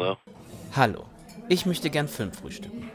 Hello. Hallo, ich möchte gern Film frühstücken.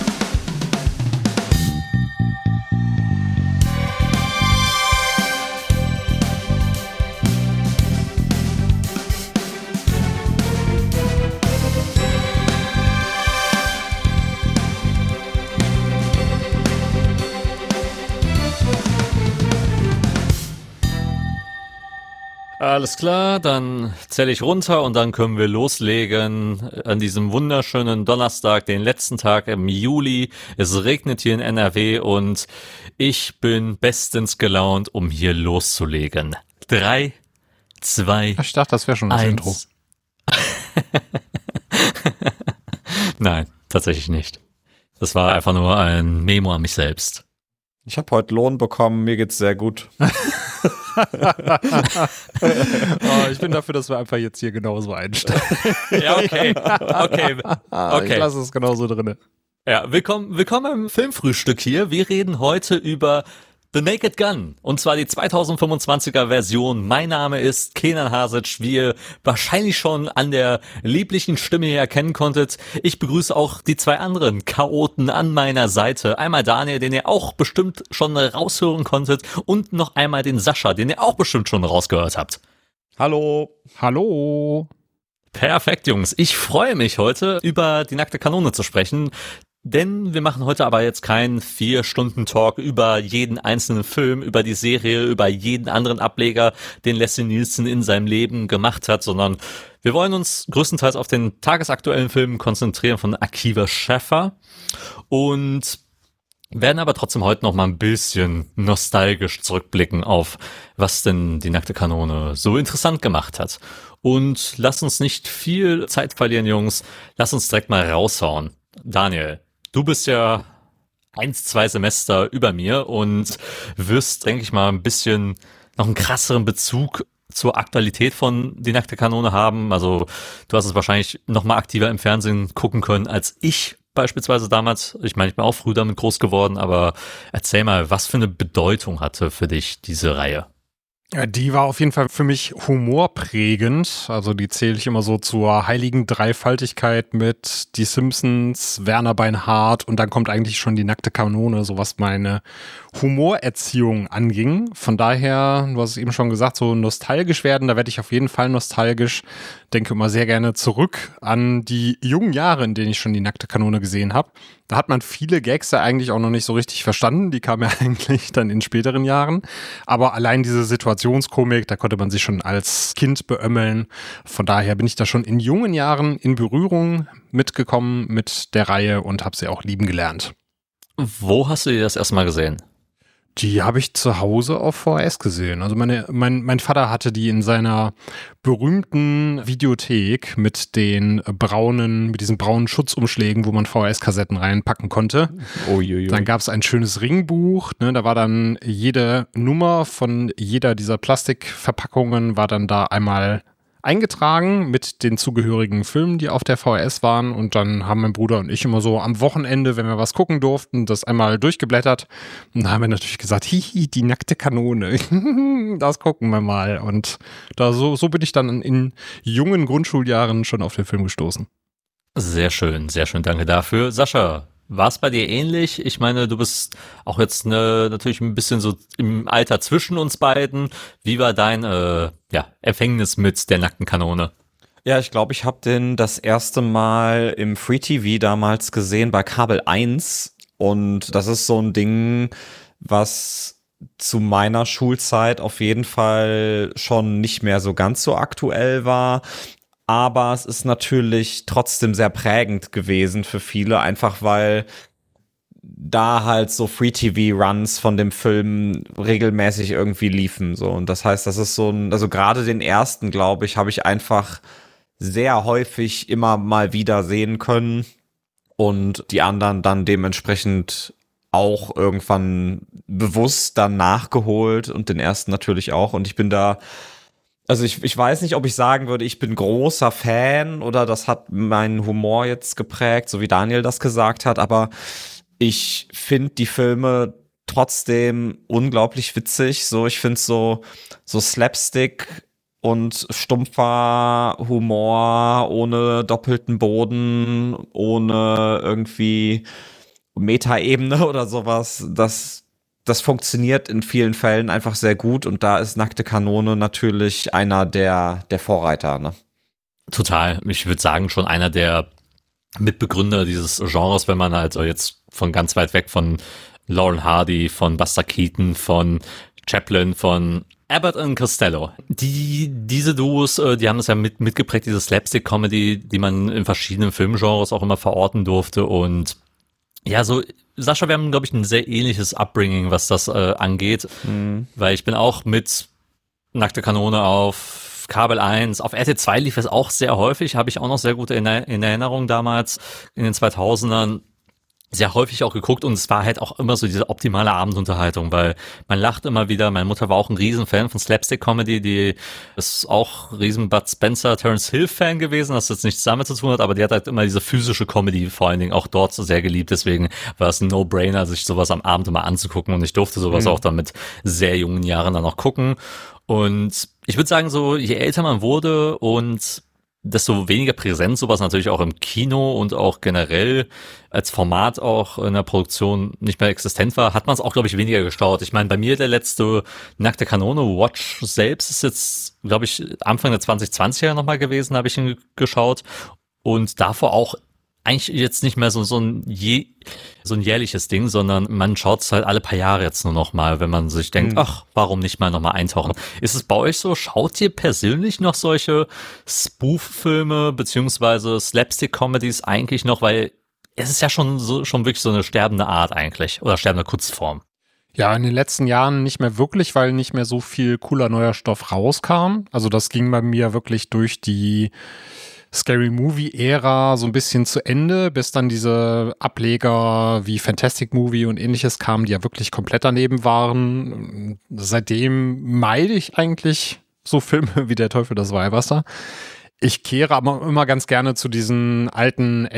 Alles klar, dann zähle ich runter und dann können wir loslegen an diesem wunderschönen Donnerstag, den letzten Tag im Juli. Es regnet hier in NRW und ich bin bestens gelaunt, um hier loszulegen. 3, 2, Ich dachte, das wäre schon das 1. Intro. Nein, tatsächlich nicht. Das war einfach nur ein Memo an mich selbst. Ich habe heute Lohn bekommen, mir geht's sehr gut. Ich bin dafür, dass wir einfach jetzt hier genauso einsteigen. Ja, okay. Ich lasse es genauso drin. Ja, willkommen im Filmfrühstück hier. Wir reden heute über The Naked Gun, und zwar die 2025er Version. Mein Name ist Kenan Hasic, wie ihr wahrscheinlich schon an der lieblichen Stimme hier erkennen konntet. Ich begrüße auch die zwei anderen Chaoten an meiner Seite. Einmal Daniel, den ihr auch bestimmt schon raushören konntet, und noch einmal den Sascha, den ihr auch bestimmt schon rausgehört habt. Hallo. Hallo. Perfekt, Jungs. Ich freue mich heute, über die nackte Kanone zu sprechen. Denn wir machen heute aber jetzt keinen 4-Stunden-Talk über jeden einzelnen Film, über die Serie, über jeden anderen Ableger, den Leslie Nielsen in seinem Leben gemacht hat, sondern wir wollen uns größtenteils auf den tagesaktuellen Film konzentrieren von Akiva Schäfer und werden aber trotzdem heute noch mal ein bisschen nostalgisch zurückblicken auf, was denn die nackte Kanone so interessant gemacht hat. Und lasst uns nicht viel Zeit verlieren, Jungs. Lasst uns direkt mal raushauen. Daniel, du bist ja 1-2 Semester über mir und wirst, denke ich mal, ein bisschen noch einen krasseren Bezug zur Aktualität von Die nackte Kanone haben. Also du hast es wahrscheinlich noch mal aktiver im Fernsehen gucken können als ich beispielsweise damals. Ich meine, ich bin auch früh damit groß geworden, aber erzähl mal, was für eine Bedeutung hatte für dich diese Reihe? Ja, die war auf jeden Fall für mich humorprägend. Also die zähle ich immer so zur heiligen Dreifaltigkeit mit Die Simpsons, Werner Beinhardt und dann kommt eigentlich schon die nackte Kanone, so was meine Humorerziehung anging. Von daher, du hast es eben schon gesagt, so nostalgisch werden, da werde ich auf jeden Fall nostalgisch. Denke immer sehr gerne zurück an die jungen Jahre, in denen ich schon die nackte Kanone gesehen habe. Da hat man viele Gags ja eigentlich auch noch nicht so richtig verstanden. Die kamen ja eigentlich dann in späteren Jahren. Aber allein diese Situationskomik, da konnte man sich schon als Kind beömmeln. Von daher bin ich da schon in jungen Jahren in Berührung mitgekommen mit der Reihe und habe sie auch lieben gelernt. Wo hast du die das erste Mal gesehen? Die habe ich zu Hause auf VHS gesehen. Also mein Vater hatte die in seiner berühmten Videothek mit diesen braunen Schutzumschlägen, wo man VHS-Kassetten reinpacken konnte. Uiuiui. Dann gab es ein schönes Ringbuch, ne, da war dann jede Nummer von jeder dieser Plastikverpackungen war dann da einmal eingetragen mit den zugehörigen Filmen, die auf der VHS waren, und dann haben mein Bruder und ich immer so am Wochenende, wenn wir was gucken durften, das einmal durchgeblättert, und da haben wir natürlich gesagt, hihi, die nackte Kanone, das gucken wir mal, und da so bin ich dann in jungen Grundschuljahren schon auf den Film gestoßen. Sehr schön, danke dafür. Sascha, war es bei dir ähnlich? Ich meine, du bist auch jetzt natürlich ein bisschen so im Alter zwischen uns beiden. Wie war dein Empfängnis mit der nackten Kanone? Ja, ich glaube, ich habe den das erste Mal im Free TV damals gesehen bei Kabel 1. Und das ist so ein Ding, was zu meiner Schulzeit auf jeden Fall schon nicht mehr so ganz so aktuell war. Aber es ist natürlich trotzdem sehr prägend gewesen für viele, einfach weil da halt so Free-TV-Runs von dem Film regelmäßig irgendwie liefen. So. Und das heißt, das ist also gerade den ersten, glaube ich, habe ich einfach sehr häufig immer mal wieder sehen können und die anderen dann dementsprechend auch irgendwann bewusst dann nachgeholt und den ersten natürlich auch. Und ich bin da, also ich weiß nicht, ob ich sagen würde, ich bin großer Fan oder das hat meinen Humor jetzt geprägt, so wie Daniel das gesagt hat, aber ich finde die Filme trotzdem unglaublich witzig. So, ich finde so Slapstick und stumpfer Humor, ohne doppelten Boden, ohne irgendwie Metaebene oder sowas. Das funktioniert in vielen Fällen einfach sehr gut und da ist Nackte Kanone natürlich einer der Vorreiter, ne? Total. Ich würde sagen, schon einer der Mitbegründer dieses Genres, wenn man halt jetzt von ganz weit weg von Laurel Hardy, von Buster Keaton, von Chaplin, von Abbott und Costello. Diese Duos, die haben das ja mitgeprägt, diese Slapstick-Comedy, die man in verschiedenen Filmgenres auch immer verorten durfte. Und ja, so, Sascha, wir haben, glaube ich, ein sehr ähnliches Upbringing, was das angeht. Weil ich bin auch mit Nackte Kanone auf Kabel 1, auf RTL 2 lief es auch sehr häufig, habe ich auch noch sehr gute in Erinnerung damals in den 2000ern. Sehr häufig auch geguckt und es war halt auch immer so diese optimale Abendunterhaltung, weil man lacht immer wieder. Meine Mutter war auch ein Riesenfan von Slapstick-Comedy, die ist auch riesen Bud Spencer, Terence Hill-Fan gewesen, das jetzt nichts damit zu tun hat, aber die hat halt immer diese physische Comedy vor allen Dingen auch dort so sehr geliebt, deswegen war es ein No-Brainer, sich sowas am Abend immer anzugucken und ich durfte sowas auch dann mit sehr jungen Jahren dann auch gucken. Und ich würde sagen, so je älter man wurde und desto weniger präsent sowas natürlich auch im Kino und auch generell als Format auch in der Produktion nicht mehr existent war, hat man es auch, glaube ich, weniger geschaut. Ich meine, bei mir der letzte Nackte Kanone Watch selbst ist jetzt, glaube ich, Anfang der 2020er nochmal gewesen, habe ich ihn geschaut und davor auch eigentlich jetzt nicht mehr so ein jährliches Ding, sondern man schaut es halt alle paar Jahre jetzt nur noch mal, wenn man sich denkt, ach, warum nicht mal noch mal eintauchen? Ist es bei euch so? Schaut ihr persönlich noch solche Spoof-Filme beziehungsweise Slapstick-Comedies eigentlich noch? Weil es ist ja schon wirklich so eine sterbende Art eigentlich oder sterbende Kurzform. Ja, in den letzten Jahren nicht mehr wirklich, weil nicht mehr so viel cooler neuer Stoff rauskam. Also das ging bei mir wirklich durch die Scary Movie-Ära so ein bisschen zu Ende, bis dann diese Ableger wie Fantastic Movie und ähnliches kamen, die ja wirklich komplett daneben waren. Seitdem meide ich eigentlich so Filme wie Der Teufel das Weihwasser. Ich kehre aber immer ganz gerne zu diesen alten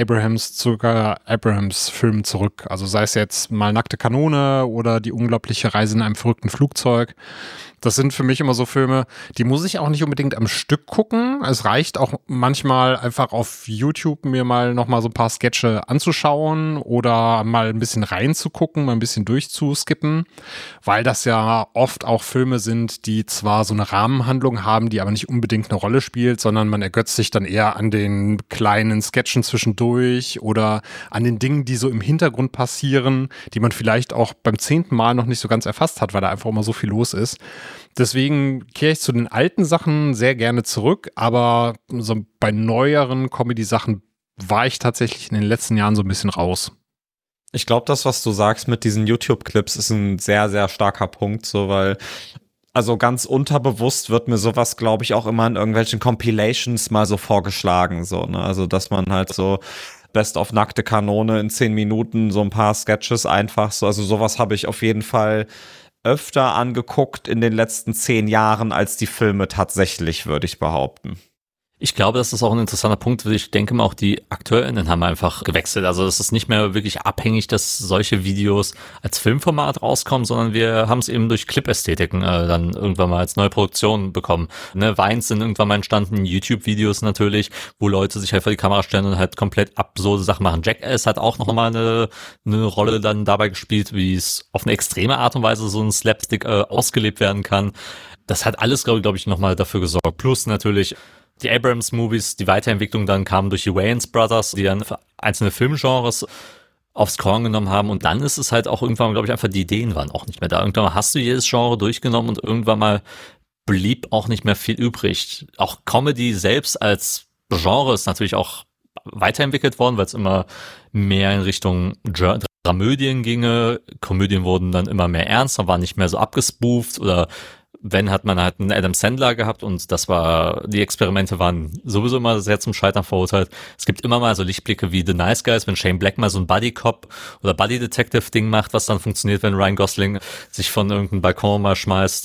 Abrahams-Filmen zurück. Also sei es jetzt mal Nackte Kanone oder Die unglaubliche Reise in einem verrückten Flugzeug. Das sind für mich immer so Filme, die muss ich auch nicht unbedingt am Stück gucken. Es reicht auch manchmal einfach auf YouTube mir mal noch mal so ein paar Sketche anzuschauen oder mal ein bisschen reinzugucken, mal ein bisschen durchzuskippen, weil das ja oft auch Filme sind, die zwar so eine Rahmenhandlung haben, die aber nicht unbedingt eine Rolle spielt, sondern man ergötzt sich dann eher an den kleinen Sketchen zwischendurch oder an den Dingen, die so im Hintergrund passieren, die man vielleicht auch beim 10. Mal noch nicht so ganz erfasst hat, weil da einfach immer so viel los ist. Deswegen kehre ich zu den alten Sachen sehr gerne zurück, aber so bei neueren Comedy-Sachen war ich tatsächlich in den letzten Jahren so ein bisschen raus. Ich glaube, das, was du sagst mit diesen YouTube-Clips, ist ein sehr, sehr starker Punkt, so weil also ganz unterbewusst wird mir sowas, glaube ich, auch immer in irgendwelchen Compilations mal so vorgeschlagen, so, ne? Also, dass man halt so Best of Nackte Kanone in 10 Minuten so ein paar Sketches einfach so, also sowas habe ich auf jeden Fall öfter angeguckt in den letzten 10 Jahren als die Filme tatsächlich, würde ich behaupten. Ich glaube, das ist auch ein interessanter Punkt. Ich denke mal, auch die AkteurInnen haben einfach gewechselt. Also es ist nicht mehr wirklich abhängig, dass solche Videos als Filmformat rauskommen, sondern wir haben es eben durch Clip-Ästhetiken dann irgendwann mal als neue Produktion bekommen. Ne, Vines sind irgendwann mal entstanden, YouTube-Videos natürlich, wo Leute sich halt vor die Kamera stellen und halt komplett absurde Sachen machen. Jackass hat auch noch mal eine Rolle dann dabei gespielt, wie es auf eine extreme Art und Weise so ein Slapstick ausgelebt werden kann. Das hat alles, glaube ich, noch mal dafür gesorgt. Plus natürlich die Abrams-Movies, die Weiterentwicklung dann kam durch die Wayans Brothers, die dann für einzelne Filmgenres aufs Korn genommen haben. Und dann ist es halt auch irgendwann, glaube ich, einfach die Ideen waren auch nicht mehr da. Irgendwann mal hast du jedes Genre durchgenommen und irgendwann mal blieb auch nicht mehr viel übrig. Auch Comedy selbst als Genre ist natürlich auch weiterentwickelt worden, weil es immer mehr in Richtung Dramödien ginge. Komödien wurden dann immer mehr ernster, waren nicht mehr so abgespooft oder wenn, hat man halt einen Adam Sandler gehabt und die Experimente waren sowieso immer sehr zum Scheitern verurteilt. Es gibt immer mal so Lichtblicke wie The Nice Guys, wenn Shane Black mal so ein Buddy-Cop oder Buddy-Detective-Ding macht, was dann funktioniert, wenn Ryan Gosling sich von irgendeinem Balkon mal schmeißt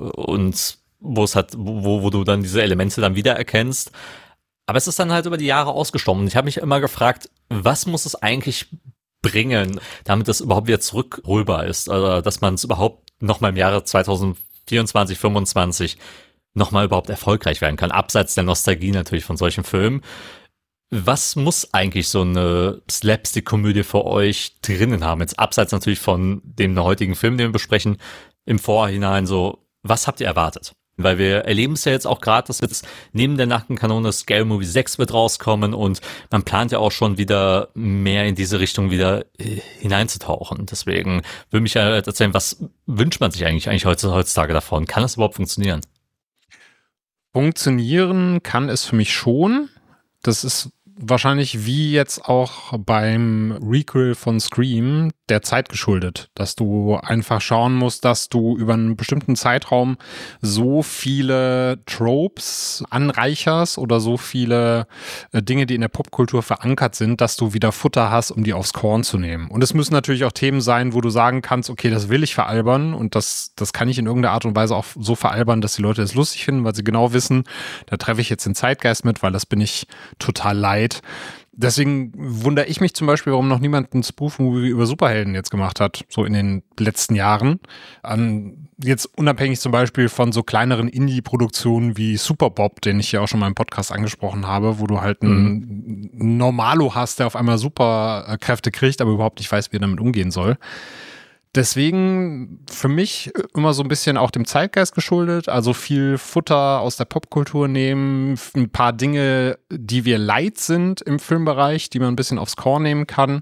und wo du dann diese Elemente dann wiedererkennst. Aber es ist dann halt über die Jahre ausgestorben und ich habe mich immer gefragt, was muss es eigentlich bringen, damit das überhaupt wieder zurückholbar ist, also dass man es überhaupt noch mal im Jahre 2024, 25 nochmal überhaupt erfolgreich werden kann, abseits der Nostalgie natürlich von solchen Filmen. Was muss eigentlich so eine Slapstick-Komödie für euch drinnen haben? Jetzt abseits natürlich von dem heutigen Film, den wir besprechen, im Vorhinein so, was habt ihr erwartet? Weil wir erleben es ja jetzt auch gerade, dass jetzt neben der nackten Kanone Scary Movie 6 wird rauskommen und man plant ja auch schon wieder mehr in diese Richtung wieder hineinzutauchen. Deswegen würde mich ja erzählen, was wünscht man sich eigentlich heutzutage davon? Kann das überhaupt funktionieren? Funktionieren kann es für mich schon. Das ist wahrscheinlich wie jetzt auch beim Requel von Scream der Zeit geschuldet, dass du einfach schauen musst, dass du über einen bestimmten Zeitraum so viele Tropes anreicherst oder so viele Dinge, die in der Popkultur verankert sind, dass du wieder Futter hast, um die aufs Korn zu nehmen. Und es müssen natürlich auch Themen sein, wo du sagen kannst, okay, das will ich veralbern und das kann ich in irgendeiner Art und Weise auch so veralbern, dass die Leute es lustig finden, weil sie genau wissen, da treffe ich jetzt den Zeitgeist mit, weil das bin ich total leid. Deswegen wundere ich mich zum Beispiel, warum noch niemand ein Spoof-Movie über Superhelden jetzt gemacht hat, so in den letzten Jahren. Jetzt unabhängig zum Beispiel von so kleineren Indie-Produktionen wie Super Bob, den ich ja auch schon mal im Podcast angesprochen habe, wo du halt einen Normalo hast, der auf einmal Superkräfte kriegt, aber überhaupt nicht weiß, wie er damit umgehen soll. Deswegen für mich immer so ein bisschen auch dem Zeitgeist geschuldet, also viel Futter aus der Popkultur nehmen, ein paar Dinge, die wir leid sind im Filmbereich, die man ein bisschen aufs Korn nehmen kann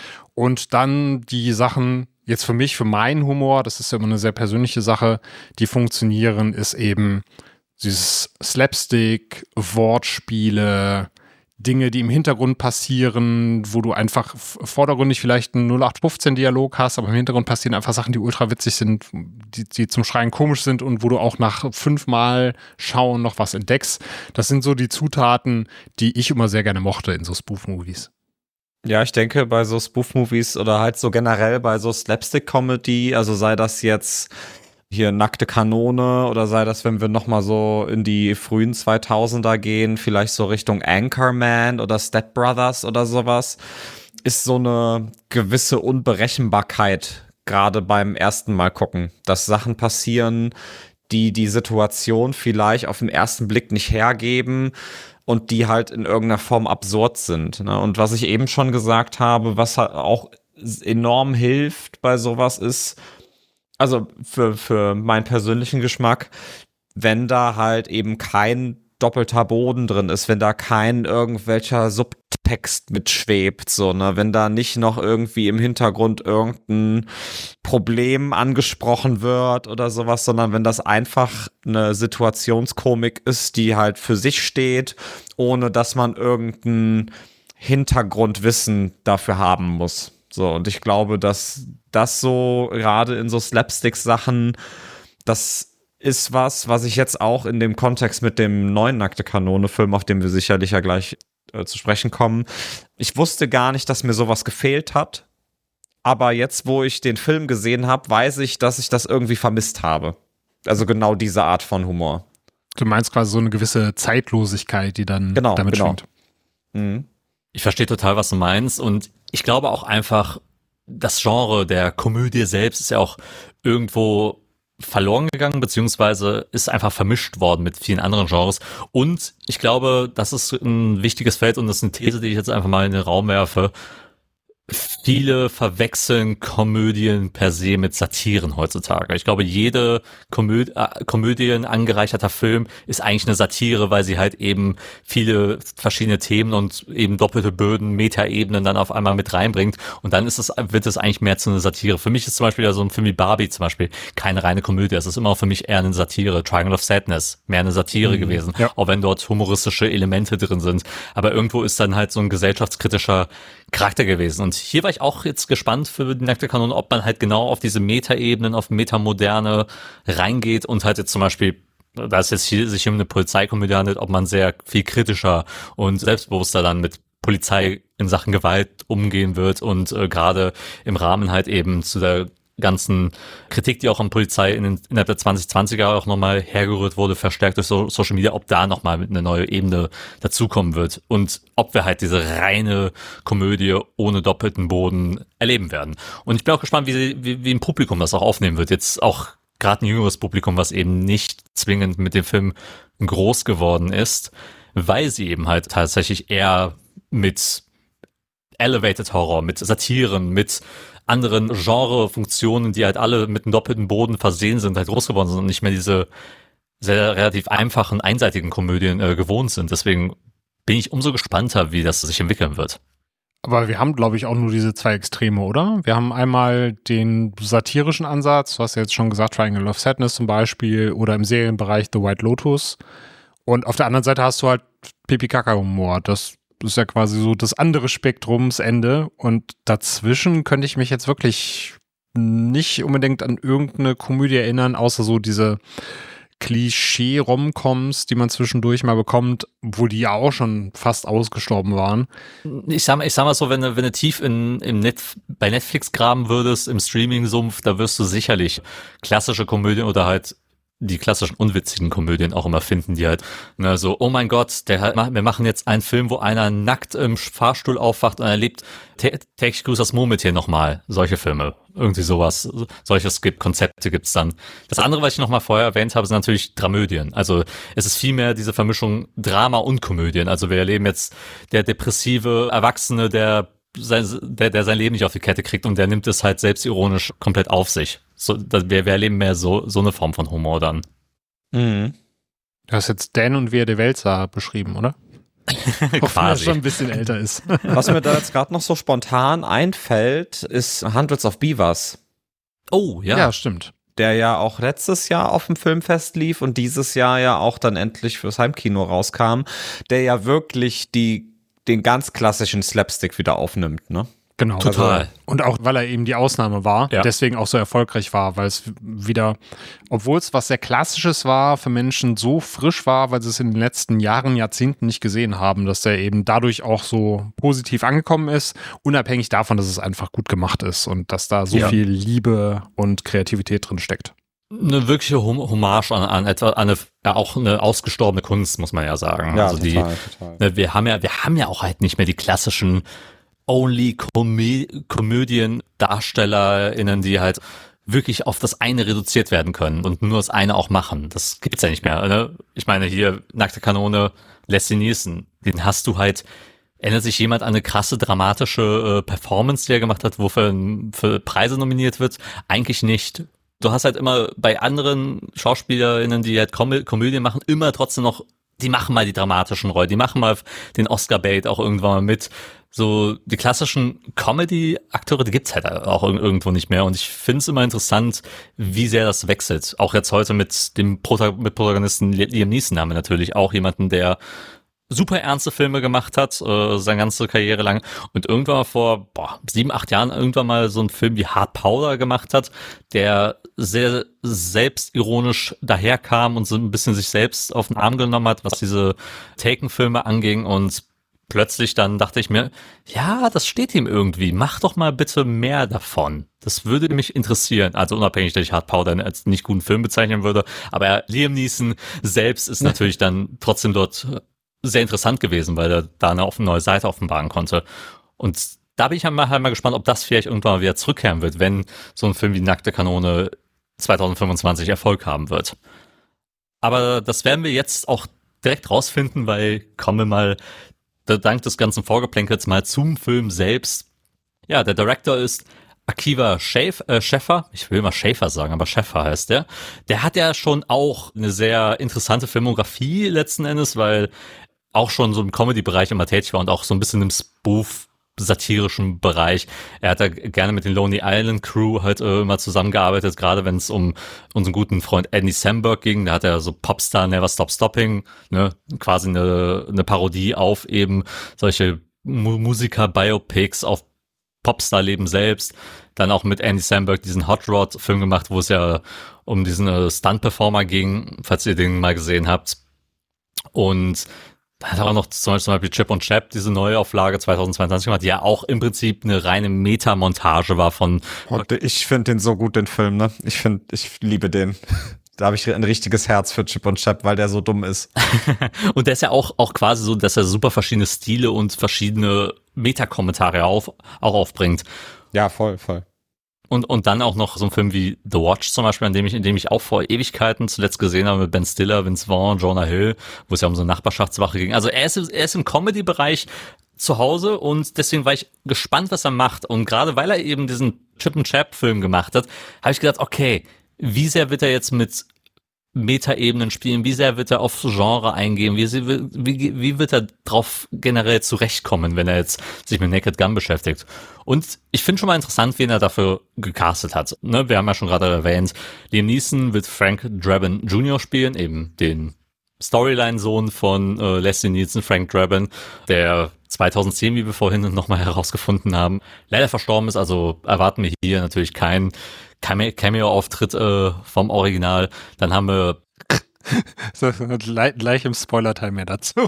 und dann die Sachen, jetzt für mich, für meinen Humor, das ist ja immer eine sehr persönliche Sache, die funktionieren, ist eben dieses Slapstick, Wortspiele, Dinge, die im Hintergrund passieren, wo du einfach vordergründig vielleicht einen 0815-Dialog hast, aber im Hintergrund passieren einfach Sachen, die ultra witzig sind, die zum Schreien komisch sind und wo du auch nach 5-mal Schauen noch was entdeckst. Das sind so die Zutaten, die ich immer sehr gerne mochte in so Spoof-Movies. Ja, ich denke, bei so Spoof-Movies oder halt so generell bei so Slapstick-Comedy, also sei das jetzt hier nackte Kanone oder sei das, wenn wir nochmal so in die frühen 2000er gehen, vielleicht so Richtung Anchorman oder Step Brothers oder sowas, ist so eine gewisse Unberechenbarkeit gerade beim ersten Mal gucken, dass Sachen passieren, die Situation vielleicht auf den ersten Blick nicht hergeben und die halt in irgendeiner Form absurd sind. Ne? Und was ich eben schon gesagt habe, was halt auch enorm hilft bei sowas ist, also für meinen persönlichen Geschmack, wenn da halt eben kein doppelter Boden drin ist, wenn da kein irgendwelcher Subtext mitschwebt, so, ne, wenn da nicht noch irgendwie im Hintergrund irgendein Problem angesprochen wird oder sowas, sondern wenn das einfach eine Situationskomik ist, die halt für sich steht, ohne dass man irgendein Hintergrundwissen dafür haben muss. So, und ich glaube, dass das so gerade in so Slapstick-Sachen, das ist was ich jetzt auch in dem Kontext mit dem neuen Nackte Kanone-Film, auf den wir sicherlich ja gleich zu sprechen kommen, ich wusste gar nicht, dass mir sowas gefehlt hat, aber jetzt, wo ich den Film gesehen habe, weiß ich, dass ich das irgendwie vermisst habe. Also genau diese Art von Humor. Du meinst quasi so eine gewisse Zeitlosigkeit, die dann damit schwingt. Mhm. Ich verstehe total, was du meinst und ich glaube auch einfach, das Genre der Komödie selbst ist ja auch irgendwo verloren gegangen, beziehungsweise ist einfach vermischt worden mit vielen anderen Genres. Und ich glaube, das ist ein wichtiges Feld und das ist eine These, die ich jetzt einfach mal in den Raum werfe. Viele verwechseln Komödien per se mit Satiren heutzutage. Ich glaube, jede Komödien angereicherter Film ist eigentlich eine Satire, weil sie halt eben viele verschiedene Themen und eben doppelte Böden, Metaebenen dann auf einmal mit reinbringt. Und dann wird es eigentlich mehr zu einer Satire. Für mich ist zum Beispiel ja so ein Film wie Barbie zum Beispiel keine reine Komödie. Es ist immer für mich eher eine Satire. Triangle of Sadness, mehr eine Satire gewesen. Ja. Auch wenn dort humoristische Elemente drin sind. Aber irgendwo ist dann halt so ein gesellschaftskritischer Charakter gewesen. Und hier war ich auch jetzt gespannt für die Nackte Kanone, ob man halt genau auf diese Metaebenen, auf Metamoderne reingeht und halt jetzt zum Beispiel, da es jetzt hier sich um eine Polizeikomödie handelt, ob man sehr viel kritischer und selbstbewusster dann mit Polizei in Sachen Gewalt umgehen wird und gerade im Rahmen halt eben zu der ganzen Kritik, die auch an Polizei innerhalb der 2020er auch nochmal hergerührt wurde, verstärkt durch Social Media, ob da nochmal mit eine neue Ebene dazukommen wird und ob wir halt diese reine Komödie ohne doppelten Boden erleben werden. Und ich bin auch gespannt, wie ein Publikum das auch aufnehmen wird. Jetzt auch gerade ein jüngeres Publikum, was eben nicht zwingend mit dem Film groß geworden ist, weil sie eben halt tatsächlich eher mit Elevated Horror, mit Satiren, mit anderen Genrefunktionen, die halt alle mit einem doppelten Boden versehen sind, halt groß geworden sind und nicht mehr diese sehr relativ einfachen, einseitigen Komödien gewohnt sind. Deswegen bin ich umso gespannter, wie das sich entwickeln wird. Aber wir haben, glaube ich, auch nur diese zwei Extreme, oder? Wir haben einmal den satirischen Ansatz, du hast ja jetzt schon gesagt, Triangle of Sadness zum Beispiel, oder im Serienbereich The White Lotus. Und auf der anderen Seite hast du halt Pipi-Kaka-Humor. Das ist ja quasi so das andere Spektrumsende. Und dazwischen könnte ich mich jetzt wirklich nicht unbedingt an irgendeine Komödie erinnern, außer so diese Klischee-Romcoms, die man zwischendurch mal bekommt, obwohl die ja auch schon fast ausgestorben waren. Ich sag mal so, wenn du tief bei Netflix graben würdest, im Streaming-Sumpf, da wirst du sicherlich klassische Komödien oder halt die klassischen unwitzigen Komödien auch immer finden, die halt, ne, so, oh mein Gott, wir machen jetzt einen Film, wo einer nackt im Fahrstuhl aufwacht und erlebt täglich grüßt das Murmeltier nochmal. Solche Filme. Irgendwie sowas. Konzepte gibt's dann. Das andere, was ich nochmal vorher erwähnt habe, sind natürlich Dramödien. Also es ist vielmehr diese Vermischung Drama und Komödien. Also wir erleben jetzt der depressive Erwachsene, der sein Leben nicht auf die Kette kriegt und der nimmt es halt selbstironisch komplett auf sich. So, wir erleben mehr so eine Form von Humor dann. Mhm. Du hast jetzt Dan und Wer die Welt sah beschrieben, oder? Hoffen, dass er schon ein bisschen älter ist. Was mir da jetzt gerade noch so spontan einfällt, ist Hundreds of Beavers. Oh, ja. Ja, stimmt. Der ja auch letztes Jahr auf dem Filmfest lief und dieses Jahr ja auch dann endlich fürs Heimkino rauskam, der ja wirklich den ganz klassischen Slapstick wieder aufnimmt, ne? Genau. Total. Also, und auch, weil er eben die Ausnahme war, deswegen auch so erfolgreich war, weil es wieder, obwohl es was sehr Klassisches war, für Menschen so frisch war, weil sie es in den letzten Jahren, Jahrzehnten nicht gesehen haben, dass der eben dadurch auch so positiv angekommen ist, unabhängig davon, dass es einfach gut gemacht ist und dass da so viel Liebe und Kreativität drin steckt. Eine wirkliche Hommage an auch eine ausgestorbene Kunst, muss man ja sagen. Ja, also total. Wir haben ja auch halt nicht mehr die klassischen Komödien-DarstellerInnen, die halt wirklich auf das eine reduziert werden können und nur das eine auch machen. Das gibt's ja nicht mehr, ne? Ich meine, hier, Nackte Kanone, Leslie Nielsen, den hast du halt, erinnert sich jemand an eine krasse, dramatische Performance, die er gemacht hat, wofür für Preise nominiert wird? Eigentlich nicht. Du hast halt immer bei anderen SchauspielerInnen, die halt Komödien machen, immer trotzdem noch, die machen mal die dramatischen Rollen, die machen mal den Oscar-Bait auch irgendwann mal mit. So die klassischen Comedy-Akteure, die gibt's halt auch irgendwo nicht mehr. Und ich finde es immer interessant, wie sehr das wechselt. Auch jetzt heute mit Protagonisten Liam Neeson haben wir natürlich auch jemanden, der super ernste Filme gemacht hat, seine ganze Karriere lang. Und irgendwann mal vor 7, 8 Jahren irgendwann mal so einen Film wie Hard Powder gemacht hat, der sehr selbstironisch daherkam und so ein bisschen sich selbst auf den Arm genommen hat, was diese Taken-Filme anging. Und plötzlich dann dachte ich mir, ja, das steht ihm irgendwie. Mach doch mal bitte mehr davon. Das würde mich interessieren. Also unabhängig, dass ich Hard Powder als nicht guten Film bezeichnen würde. Aber Liam Neeson selbst ist natürlich dann trotzdem dort sehr interessant gewesen, weil er da eine neue Seite offenbaren konnte. Und da bin ich halt mal gespannt, ob das vielleicht irgendwann mal wieder zurückkehren wird, wenn so ein Film wie Nackte Kanone 2025 Erfolg haben wird. Aber das werden wir jetzt auch direkt rausfinden, weil kommen wir mal dank des ganzen Vorgeplänkels mal zum Film selbst. Ja, der Director ist Akiva Schäfer. Ich will immer Schäfer sagen, aber Schäfer heißt der. Der hat ja schon auch eine sehr interessante Filmografie letzten Endes, weil auch schon so im Comedy-Bereich immer tätig war und auch so ein bisschen im Spoof-satirischen Bereich. Er hat da gerne mit den Lonely Island Crew halt immer zusammengearbeitet, gerade wenn es um unseren guten Freund Andy Samberg ging. Da hat er so Popstar Never Stop Stopping, ne, quasi eine Parodie auf eben solche Musiker-Biopics auf Popstar-Leben selbst. Dann auch mit Andy Samberg diesen Hot Rod-Film gemacht, wo es ja um diesen Stunt-Performer ging, falls ihr den mal gesehen habt. Und da hat er auch noch zum Beispiel Chip und Chap, diese Neuauflage 2022 gemacht, die ja auch im Prinzip eine reine Metamontage war von... Ich finde den so gut, den Film, ne? Ich liebe den. Da habe ich ein richtiges Herz für Chip und Chap, weil der so dumm ist. Und der ist ja auch quasi so, dass er super verschiedene Stile und verschiedene Metakommentare auch aufbringt. Ja, voll. Und dann auch noch so ein Film wie The Watch zum Beispiel, in dem ich auch vor Ewigkeiten zuletzt gesehen habe mit Ben Stiller, Vince Vaughn, Jonah Hill, wo es ja um so eine Nachbarschaftswache ging. Also er ist im Comedy-Bereich zu Hause und deswegen war ich gespannt, was er macht. Und gerade weil er eben diesen Chip-and-Chap-Film gemacht hat, habe ich gedacht, okay, wie sehr wird er jetzt mit Metaebenen spielen, wie sehr wird er auf Genre eingehen, wie wird er drauf generell zurechtkommen, wenn er jetzt sich mit Naked Gun beschäftigt. Und ich finde schon mal interessant, wen er dafür gecastet hat. Ne, wir haben ja schon gerade erwähnt, Liam Neeson wird Frank Drebin Jr. spielen, eben den Storyline-Sohn von Leslie Nielsen, Frank Drebin, der 2010, wie wir vorhin nochmal herausgefunden haben, leider verstorben ist, also erwarten wir hier natürlich keinen Cameo-Auftritt vom Original. Dann haben wir so, gleich im Spoiler-Teil mehr dazu.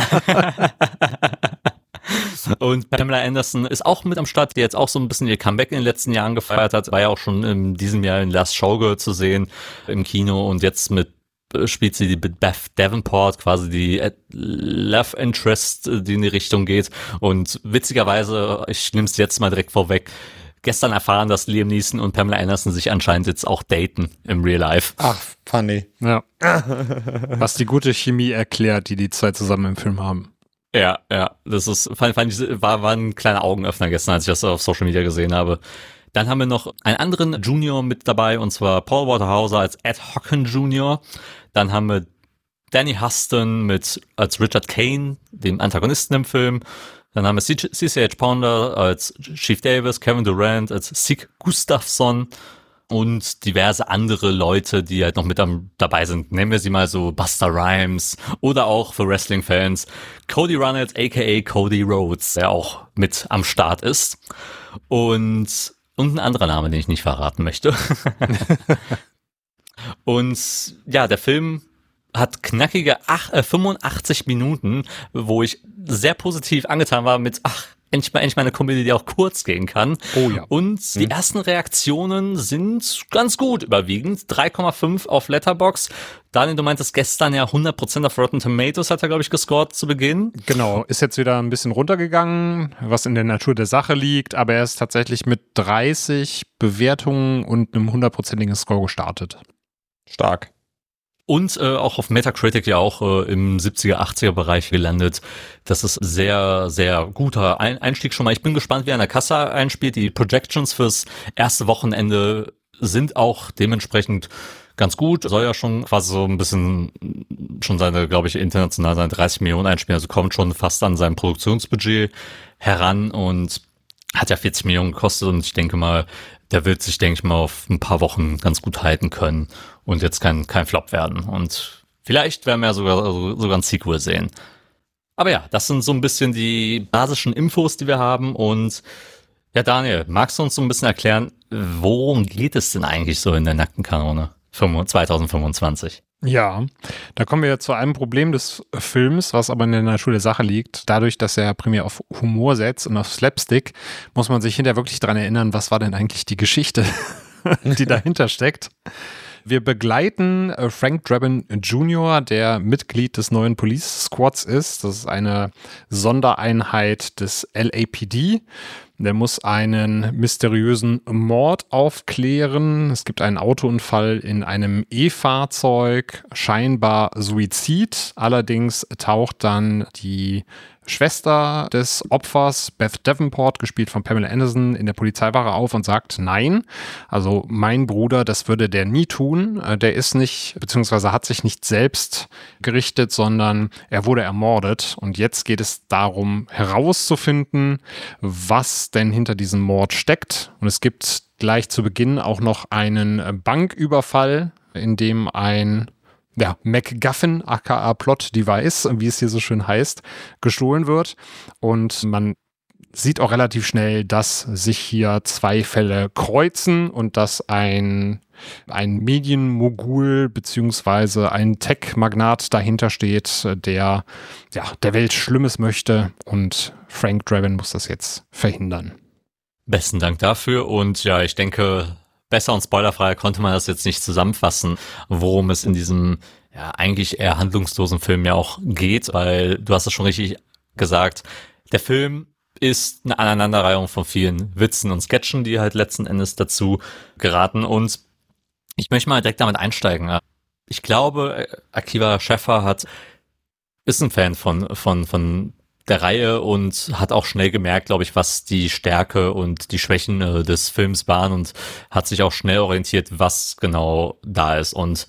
Und Pamela Anderson ist auch mit am Start, die jetzt auch so ein bisschen ihr Comeback in den letzten Jahren gefeiert hat. War ja auch schon in diesem Jahr in Last Showgirl zu sehen im Kino und jetzt spielt sie die Beth Davenport, quasi die Love Interest, die in die Richtung geht. Und witzigerweise, ich nehme es jetzt mal direkt vorweg, gestern erfahren, dass Liam Neeson und Pamela Anderson sich anscheinend jetzt auch daten im Real Life. Ach, funny. Ja. Was die gute Chemie erklärt, die zwei zusammen im Film haben. Ja, das ist, war ein kleiner Augenöffner gestern, als ich das auf Social Media gesehen habe. Dann haben wir noch einen anderen Junior mit dabei, und zwar Paul Waterhauser als Ed Hocken Jr. Dann haben wir Danny Huston als Richard Kane, dem Antagonisten im Film. Dann haben wir CCH Pounder als Chief Davis, Kevin Durant als Sig Gustafsson und diverse andere Leute, die halt noch mit dabei sind. Nennen wir sie mal so Busta Rhymes oder auch für Wrestling-Fans Cody Runnels aka Cody Rhodes, der auch mit am Start ist. Und ein anderer Name, den ich nicht verraten möchte. Und ja, der Film hat knackige 85 Minuten, wo ich sehr positiv angetan war mit, endlich mal eine Komödie, die auch kurz gehen kann. Oh ja. Und die ersten Reaktionen sind ganz gut überwiegend. 3,5 auf Letterboxd. Daniel, du meintest gestern ja 100% auf Rotten Tomatoes hat er, glaube ich, gescored zu Beginn. Genau, ist jetzt wieder ein bisschen runtergegangen, was in der Natur der Sache liegt, aber er ist tatsächlich mit 30 Bewertungen und einem 100%igen Score gestartet. Stark. Und auch auf Metacritic ja auch im 70er, 80er Bereich gelandet. Das ist sehr, sehr guter Einstieg schon mal. Ich bin gespannt, wie er an der Kasse einspielt. Die Projections fürs erste Wochenende sind auch dementsprechend ganz gut. Soll ja schon quasi so ein bisschen schon seine, glaube ich, international seine 30 Millionen einspielen. Also kommt schon fast an sein Produktionsbudget heran und hat ja 40 Millionen gekostet. Und ich denke mal, der wird sich, denke ich mal, auf ein paar Wochen ganz gut halten können und jetzt kein Flop werden. Und vielleicht werden wir ja sogar ein Sequel sehen. Aber ja, das sind so ein bisschen die basischen Infos, die wir haben. Und ja, Daniel, magst du uns so ein bisschen erklären, worum geht es denn eigentlich so in der nackten Kanone 2025? Ja, da kommen wir zu einem Problem des Films, was aber in der Natur der Sache liegt. Dadurch, dass er primär auf Humor setzt und auf Slapstick, muss man sich hinterher wirklich dran erinnern, was war denn eigentlich die Geschichte, die dahinter steckt. Wir begleiten Frank Drebin Jr., der Mitglied des neuen Police Squads ist. Das ist eine Sondereinheit des LAPD. Der muss einen mysteriösen Mord aufklären. Es gibt einen Autounfall in einem E-Fahrzeug, scheinbar Suizid. Allerdings taucht dann die Schwester des Opfers, Beth Davenport, gespielt von Pamela Anderson, in der Polizeiwache auf und sagt, nein, also mein Bruder, das würde der nie tun. Der ist nicht, beziehungsweise hat sich nicht selbst gerichtet, sondern er wurde ermordet. Und jetzt geht es darum, herauszufinden, was denn hinter diesem Mord steckt. Und es gibt gleich zu Beginn auch noch einen Banküberfall, in dem ein MacGuffin, aka Plot Device, wie es hier so schön heißt, gestohlen wird. Und man sieht auch relativ schnell, dass sich hier zwei Fälle kreuzen und dass ein Medienmogul beziehungsweise ein Tech-Magnat dahinter steht, der der Welt Schlimmes möchte. Und Frank Drebin muss das jetzt verhindern. Besten Dank dafür. Und ja, ich denke, besser und spoilerfrei konnte man das jetzt nicht zusammenfassen, worum es in diesem eigentlich eher handlungslosen Film ja auch geht, weil du hast es schon richtig gesagt, der Film ist eine Aneinanderreihung von vielen Witzen und Sketchen, die halt letzten Endes dazu geraten. Und ich möchte mal direkt damit einsteigen. Ich glaube, Akiva Schäfer ist ein Fan von der Reihe und hat auch schnell gemerkt, glaube ich, was die Stärke und die Schwächen des Films waren und hat sich auch schnell orientiert, was genau da ist. Und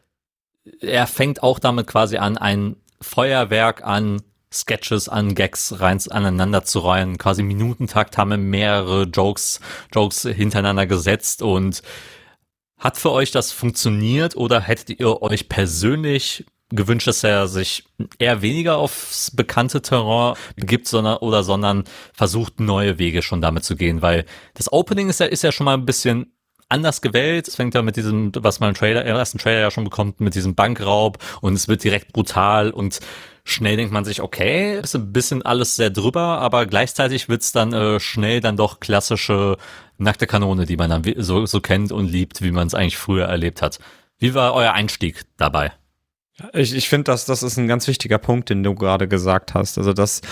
er fängt auch damit quasi an, ein Feuerwerk an Sketches, an Gags rein aneinander zu reihen. Quasi Minutentakt haben wir mehrere Jokes hintereinander gesetzt. Und hat für euch das funktioniert oder hättet ihr euch persönlich gewünscht, dass er sich eher weniger aufs bekannte Terrain begibt, sondern versucht, neue Wege schon damit zu gehen? Weil das Opening ist ja schon mal ein bisschen anders gewählt. Es fängt ja mit diesem, was man im ersten Trailer ja schon bekommt, mit diesem Bankraub, und es wird direkt brutal und schnell denkt man sich, okay, ist ein bisschen alles sehr drüber, aber gleichzeitig wird's dann schnell dann doch klassische nackte Kanone, die man dann so kennt und liebt, wie man es eigentlich früher erlebt hat. Wie war euer Einstieg dabei? Ich finde, das ist ein ganz wichtiger Punkt, den du gerade gesagt hast. Also, dass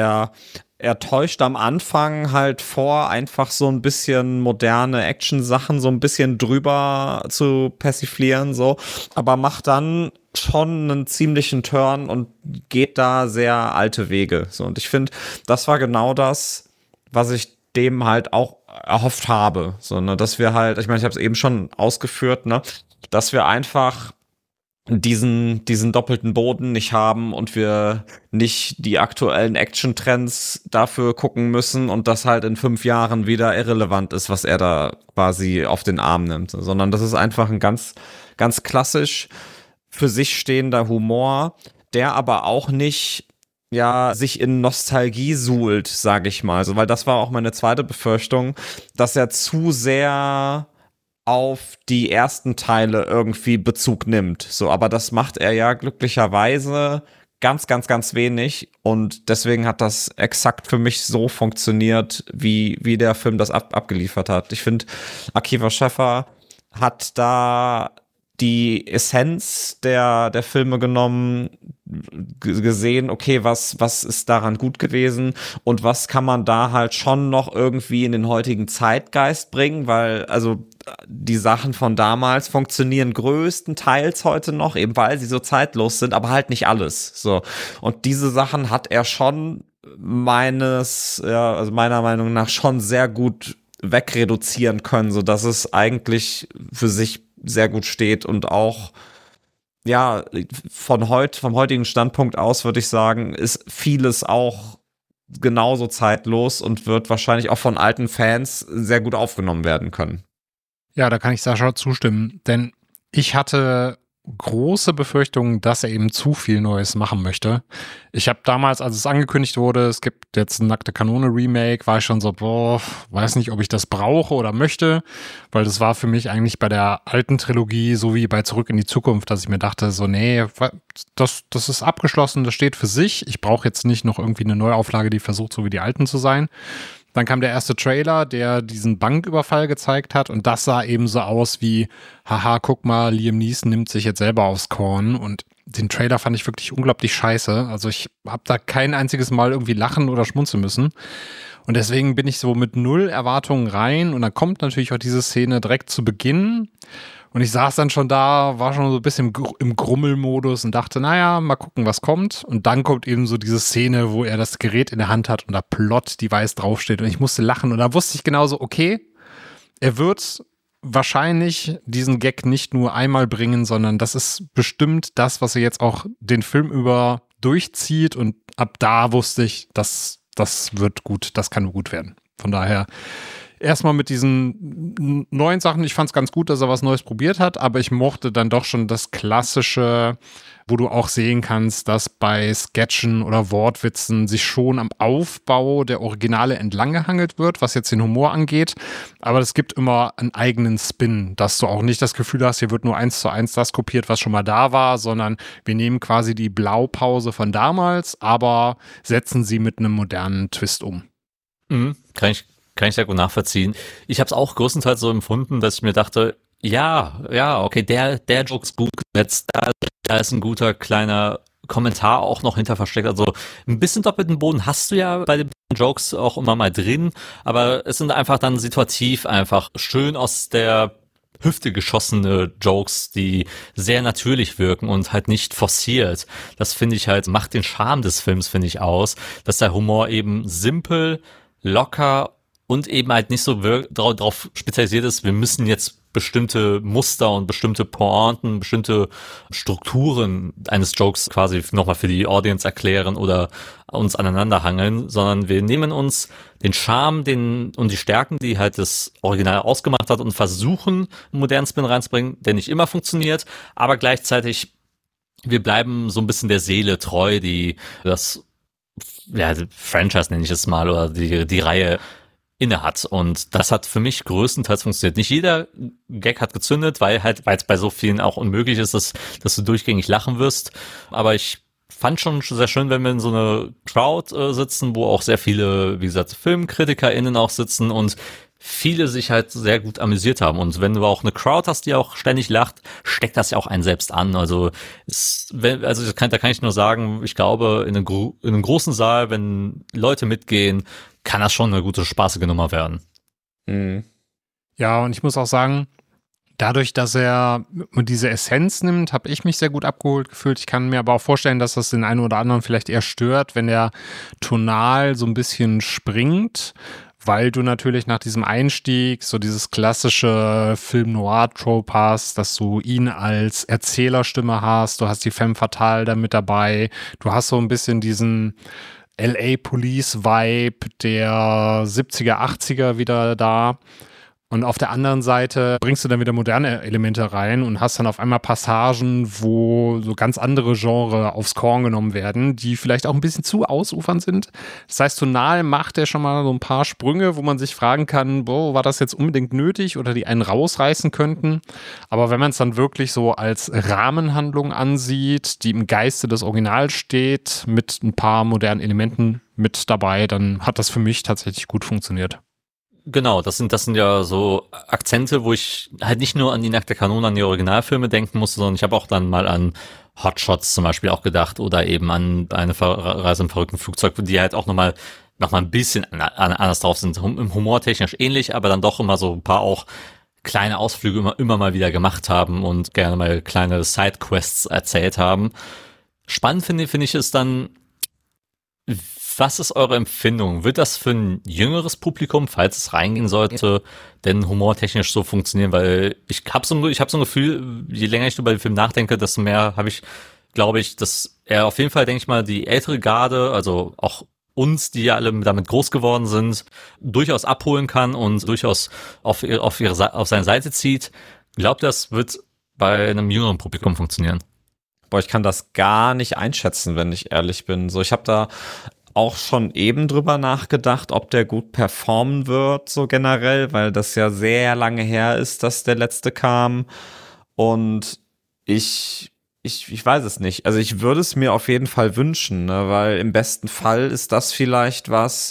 er täuscht am Anfang halt vor, einfach so ein bisschen moderne Action-Sachen so ein bisschen drüber zu persiflieren, so, aber macht dann schon einen ziemlichen Turn und geht da sehr alte Wege. So, und ich finde, das war genau das, was ich dem halt auch erhofft habe. So, ne, dass wir halt, ich meine, ich habe es eben schon ausgeführt, ne, dass wir einfach diesen doppelten Boden nicht haben und wir nicht die aktuellen Action-Trends dafür gucken müssen und das halt in 5 Jahren wieder irrelevant ist, was er da quasi auf den Arm nimmt, sondern das ist einfach ein ganz, ganz klassisch für sich stehender Humor, der aber auch nicht sich in Nostalgie suhlt, sage ich mal, so, weil das war auch meine zweite Befürchtung, dass er zu sehr auf die ersten Teile irgendwie Bezug nimmt. So, aber das macht er ja glücklicherweise ganz, ganz, ganz wenig. Und deswegen hat das exakt für mich so funktioniert, wie der Film das abgeliefert hat. Ich finde, Akiva Schäfer hat da die Essenz der Filme genommen, gesehen, okay, was ist daran gut gewesen und was kann man da halt schon noch irgendwie in den heutigen Zeitgeist bringen, weil, also, die Sachen von damals funktionieren größtenteils heute noch, eben weil sie so zeitlos sind, aber halt nicht alles, so. Und diese Sachen hat er schon meiner Meinung nach schon sehr gut wegreduzieren können, so dass es eigentlich für sich sehr gut steht und auch vom heutigen Standpunkt aus würde ich sagen, ist vieles auch genauso zeitlos und wird wahrscheinlich auch von alten Fans sehr gut aufgenommen werden können. Ja, da kann ich Sascha zustimmen, denn ich hatte große Befürchtungen, dass er eben zu viel Neues machen möchte. Ich habe damals, als es angekündigt wurde, es gibt jetzt ein Nackte Kanone Remake, war ich schon so, weiß nicht, ob ich das brauche oder möchte, weil das war für mich eigentlich bei der alten Trilogie so wie bei Zurück in die Zukunft, dass ich mir dachte, so nee, das ist abgeschlossen, das steht für sich. Ich brauche jetzt nicht noch irgendwie eine Neuauflage, die versucht, so wie die alten zu sein. Dann kam der erste Trailer, der diesen Banküberfall gezeigt hat und das sah eben so aus wie, haha, guck mal, Liam Neeson nimmt sich jetzt selber aufs Korn und den Trailer fand ich wirklich unglaublich scheiße. Also ich habe da kein einziges Mal irgendwie lachen oder schmunzeln müssen und deswegen bin ich so mit 0 Erwartungen rein und dann kommt natürlich auch diese Szene direkt zu Beginn. Und ich saß dann schon da, war schon so ein bisschen im Grummelmodus und dachte, naja, mal gucken, was kommt. Und dann kommt eben so diese Szene, wo er das Gerät in der Hand hat und da Plot-Device draufsteht. Und ich musste lachen. Und da wusste ich genauso, okay, er wird wahrscheinlich diesen Gag nicht nur einmal bringen, sondern das ist bestimmt das, was er jetzt auch den Film über durchzieht. Und ab da wusste ich, das wird gut, das kann gut werden. Von daher erstmal mit diesen neuen Sachen, ich fand es ganz gut, dass er was Neues probiert hat, aber ich mochte dann doch schon das Klassische, wo du auch sehen kannst, dass bei Sketchen oder Wortwitzen sich schon am Aufbau der Originale entlanggehangelt wird, was jetzt den Humor angeht, aber es gibt immer einen eigenen Spin, dass du auch nicht das Gefühl hast, hier wird nur 1:1 das kopiert, was schon mal da war, sondern wir nehmen quasi die Blaupause von damals, aber setzen sie mit einem modernen Twist um. Kann ich sehr gut nachvollziehen. Ich habe es auch größtenteils so empfunden, dass ich mir dachte, ja, okay, der Joke ist gut gesetzt, da ist ein guter kleiner Kommentar auch noch hinter versteckt. Also ein bisschen doppelten Boden hast du ja bei den Jokes auch immer mal drin, aber es sind einfach dann situativ einfach schön aus der Hüfte geschossene Jokes, die sehr natürlich wirken und halt nicht forciert. Das finde ich halt, macht den Charme des Films, finde ich, aus, dass der Humor eben simpel, locker und eben halt nicht so darauf spezialisiert ist, wir müssen jetzt bestimmte Muster und bestimmte Pointen, bestimmte Strukturen eines Jokes quasi nochmal für die Audience erklären oder uns aneinanderhangeln, sondern wir nehmen uns den Charme und die Stärken, die halt das Original ausgemacht hat und versuchen, einen modernen Spin reinzubringen, der nicht immer funktioniert, aber gleichzeitig wir bleiben so ein bisschen der Seele treu, die Franchise nenne ich es mal, oder die Reihe inne hat. Und das hat für mich größtenteils funktioniert. Nicht jeder Gag hat gezündet, weil es bei so vielen auch unmöglich ist, dass du durchgängig lachen wirst. Aber ich fand schon sehr schön, wenn wir in so eine Crowd sitzen, wo auch sehr viele, wie gesagt, FilmkritikerInnen auch sitzen und viele sich halt sehr gut amüsiert haben. Und wenn du auch eine Crowd hast, die auch ständig lacht, steckt das ja auch einen selbst an. Also da kann ich nur sagen, ich glaube, in einem großen Saal, wenn Leute mitgehen, kann das schon eine gute, spaßige Nummer werden. Mhm. Ja, und ich muss auch sagen, dadurch, dass er diese Essenz nimmt, habe ich mich sehr gut abgeholt gefühlt. Ich kann mir aber auch vorstellen, dass das den einen oder anderen vielleicht eher stört, wenn er tonal so ein bisschen springt, weil du natürlich nach diesem Einstieg so dieses klassische Film-Noir-Trope hast, dass du ihn als Erzählerstimme hast, du hast die Femme Fatale da mit dabei, du hast so ein bisschen diesen LA Police Vibe der 70er, 80er wieder da. Und auf der anderen Seite bringst du dann wieder moderne Elemente rein und hast dann auf einmal Passagen, wo so ganz andere Genre aufs Korn genommen werden, die vielleicht auch ein bisschen zu ausufernd sind. Das heißt, tonal macht er schon mal so ein paar Sprünge, wo man sich fragen kann, boah, war das jetzt unbedingt nötig oder die einen rausreißen könnten. Aber wenn man es dann wirklich so als Rahmenhandlung ansieht, die im Geiste des Originals steht, mit ein paar modernen Elementen mit dabei, dann hat das für mich tatsächlich gut funktioniert. Genau, das sind ja so Akzente, wo ich halt nicht nur an die Nackte Kanone, an die Originalfilme denken musste, sondern ich habe auch dann mal an Hot Shots zum Beispiel auch gedacht oder eben an eine Reise im verrückten Flugzeug, die halt auch nochmal ein bisschen anders drauf sind, im humortechnisch ähnlich, aber dann doch immer so ein paar auch kleine Ausflüge immer mal wieder gemacht haben und gerne mal kleine Sidequests erzählt haben. Spannend finde ich es dann, was ist eure Empfindung? Wird das für ein jüngeres Publikum, falls es reingehen sollte, denn humortechnisch so funktionieren? Weil ich habe so ein Gefühl, je länger ich über den Film nachdenke, desto mehr glaube ich, dass er auf jeden Fall, denke ich mal, die ältere Garde, also auch uns, die ja alle damit groß geworden sind, durchaus abholen kann und durchaus auf seine Seite zieht. Glaubt ihr, das wird bei einem jüngeren Publikum funktionieren? Boah, ich kann das gar nicht einschätzen, wenn ich ehrlich bin. So, ich habe da auch schon eben drüber nachgedacht, ob der gut performen wird, so generell, weil das ja sehr lange her ist, dass der letzte kam. Und ich weiß es nicht. Also ich würde es mir auf jeden Fall wünschen, ne? Weil im besten Fall ist das vielleicht was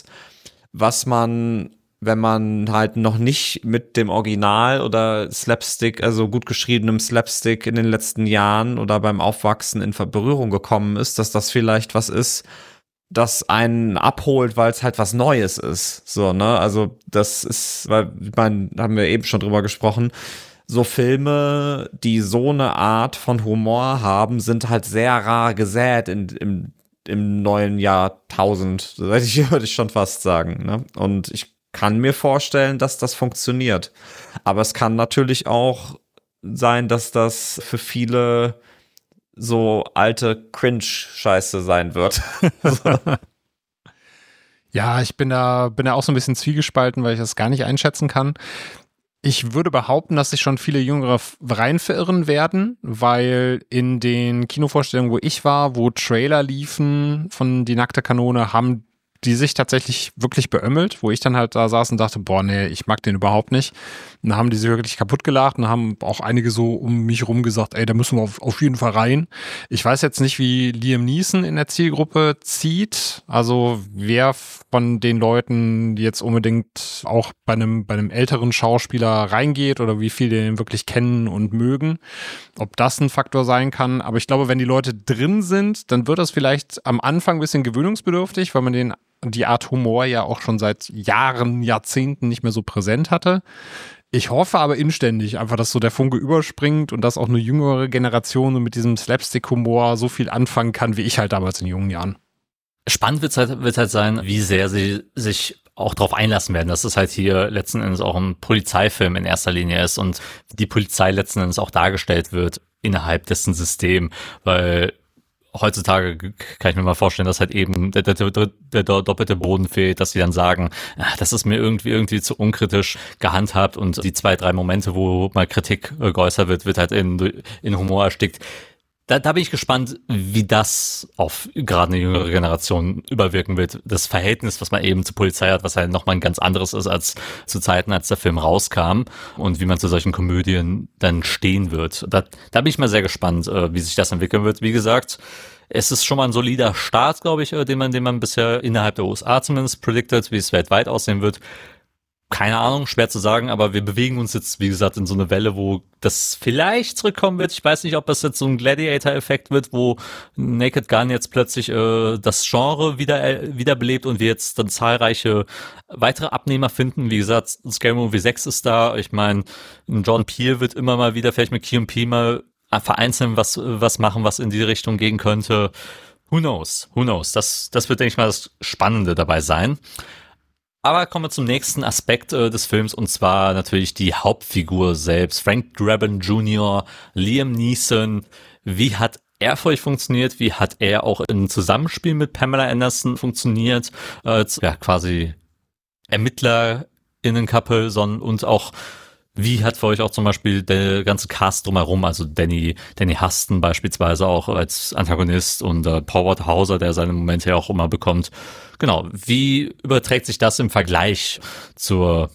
man, wenn man halt noch nicht mit dem Original oder Slapstick, also gut geschriebenem Slapstick in den letzten Jahren oder beim Aufwachsen in Berührung gekommen ist, dass das vielleicht was ist, das einen abholt, weil es halt was Neues ist. So, ne? Also das ist, weil, ich meine, haben wir eben schon drüber gesprochen, so Filme, die so eine Art von Humor haben, sind halt sehr rar gesät im neuen Jahrtausend, würde ich schon fast sagen. Ne? Und ich kann mir vorstellen, dass das funktioniert. Aber es kann natürlich auch sein, dass das für viele so alte Cringe-Scheiße sein wird. Ja, ich bin da auch so ein bisschen zwiegespalten, weil ich das gar nicht einschätzen kann. Ich würde behaupten, dass sich schon viele Jüngere rein verirren werden, weil in den Kinovorstellungen, wo ich war, wo Trailer liefen von Die nackte Kanone, haben die sich tatsächlich wirklich beömmelt, wo ich dann halt da saß und dachte, boah, nee, ich mag den überhaupt nicht. Und dann haben die sich wirklich kaputt gelacht und haben auch einige so um mich rum gesagt, ey, da müssen wir auf jeden Fall rein. Ich weiß jetzt nicht, wie Liam Neeson in der Zielgruppe zieht, also wer von den Leuten jetzt unbedingt auch bei einem älteren Schauspieler reingeht oder wie viel den wirklich kennen und mögen, ob das ein Faktor sein kann. Aber ich glaube, wenn die Leute drin sind, dann wird das vielleicht am Anfang ein bisschen gewöhnungsbedürftig, weil man die Art Humor ja auch schon seit Jahren, Jahrzehnten nicht mehr so präsent hatte. Ich hoffe aber inständig einfach, dass so der Funke überspringt und dass auch eine jüngere Generation mit diesem Slapstick-Humor so viel anfangen kann, wie ich halt damals in jungen Jahren. Spannend wird halt sein, wie sehr sie sich auch darauf einlassen werden, dass es halt hier letzten Endes auch ein Polizeifilm in erster Linie ist und die Polizei letzten Endes auch dargestellt wird innerhalb dessen System, weil heutzutage kann ich mir mal vorstellen, dass halt eben der doppelte Boden fehlt, dass sie dann sagen, das ist mir irgendwie zu unkritisch gehandhabt und die 2, 3 Momente, wo mal Kritik geäußert wird halt in Humor erstickt. Da bin ich gespannt, wie das auf gerade eine jüngere Generation überwirken wird. Das Verhältnis, was man eben zur Polizei hat, was halt nochmal ein ganz anderes ist als zu Zeiten, als der Film rauskam und wie man zu solchen Komödien dann stehen wird. Da bin ich mal sehr gespannt, wie sich das entwickeln wird. Wie gesagt, es ist schon mal ein solider Start, glaube ich, den man bisher innerhalb der USA zumindest predicted, wie es weltweit aussehen wird. Keine Ahnung, schwer zu sagen, aber wir bewegen uns jetzt, wie gesagt, in so eine Welle, wo das vielleicht zurückkommen wird. Ich weiß nicht, ob das jetzt so ein Gladiator-Effekt wird, wo Naked Gun jetzt plötzlich das Genre wiederbelebt und wir jetzt dann zahlreiche weitere Abnehmer finden. Wie gesagt, Scary Movie 6 ist da. Ich meine, Jordan Peele wird immer mal wieder vielleicht mit Key & Peele mal vereinzelt was machen, was in die Richtung gehen könnte. Who knows? Das wird, denke ich mal, das Spannende dabei sein. Aber kommen wir zum nächsten Aspekt des Films und zwar natürlich die Hauptfigur selbst. Frank Drebin Jr., Liam Neeson. Wie hat er für euch funktioniert? Wie hat er auch im Zusammenspiel mit Pamela Anderson funktioniert? Quasi ErmittlerInnen-Couple, und auch wie hat für euch auch zum Beispiel der ganze Cast drumherum, also Danny Huston beispielsweise auch als Antagonist und Paul Walter Hauser, der seine Momente ja auch immer bekommt. Genau, wie überträgt sich das im Vergleich zur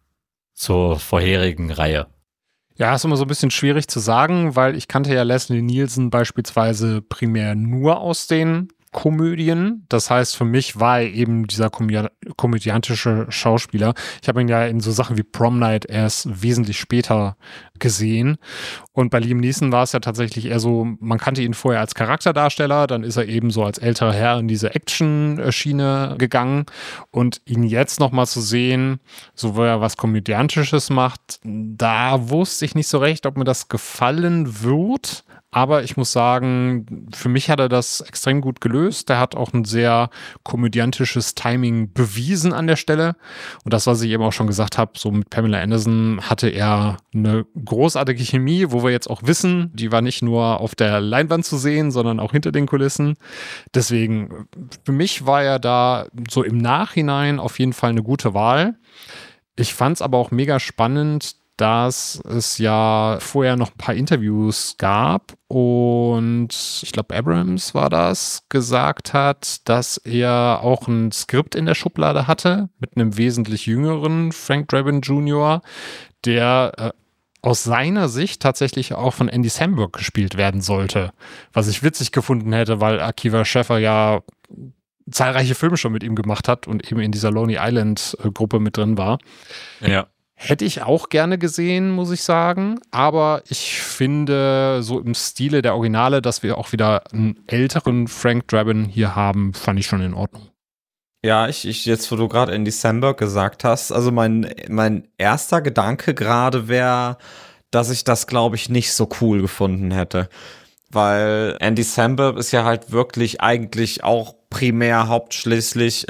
vorherigen Reihe? Ja, ist immer so ein bisschen schwierig zu sagen, weil ich kannte ja Leslie Nielsen beispielsweise primär nur aus den Komödien. Das heißt, für mich war er eben dieser komödiantische Schauspieler. Ich habe ihn ja in so Sachen wie Prom Night erst wesentlich später gesehen. Und bei Liam Neeson war es ja tatsächlich eher so, man kannte ihn vorher als Charakterdarsteller, dann ist er eben so als älterer Herr in diese Action-Schiene gegangen. Und ihn jetzt nochmal zu sehen, so wo er was Komödiantisches macht, da wusste ich nicht so recht, ob mir das gefallen wird. Aber ich muss sagen, für mich hat er das extrem gut gelöst. Der hat auch ein sehr komödiantisches Timing bewiesen an der Stelle. Und das, was ich eben auch schon gesagt habe, so mit Pamela Anderson hatte er eine großartige Chemie, wo wir jetzt auch wissen, die war nicht nur auf der Leinwand zu sehen, sondern auch hinter den Kulissen. Deswegen, für mich war er da so im Nachhinein auf jeden Fall eine gute Wahl. Ich fand es aber auch mega spannend, dass es ja vorher noch ein paar Interviews gab und ich glaube Abrams war das, gesagt hat, dass er auch ein Skript in der Schublade hatte mit einem wesentlich jüngeren Frank Drebin Jr., der aus seiner Sicht tatsächlich auch von Andy Samberg gespielt werden sollte, was ich witzig gefunden hätte, weil Akiva Schäfer ja zahlreiche Filme schon mit ihm gemacht hat und eben in dieser Lonely Island Gruppe mit drin war. Ja. Hätte ich auch gerne gesehen, muss ich sagen. Aber ich finde, so im Stile der Originale, dass wir auch wieder einen älteren Frank Drebin hier haben, fand ich schon in Ordnung. Ja, ich jetzt, wo du gerade Andy Samberg gesagt hast, also mein erster Gedanke gerade wäre, dass ich das, glaube ich, nicht so cool gefunden hätte. Weil Andy Samberg ist ja halt wirklich eigentlich auch primär hauptsächlich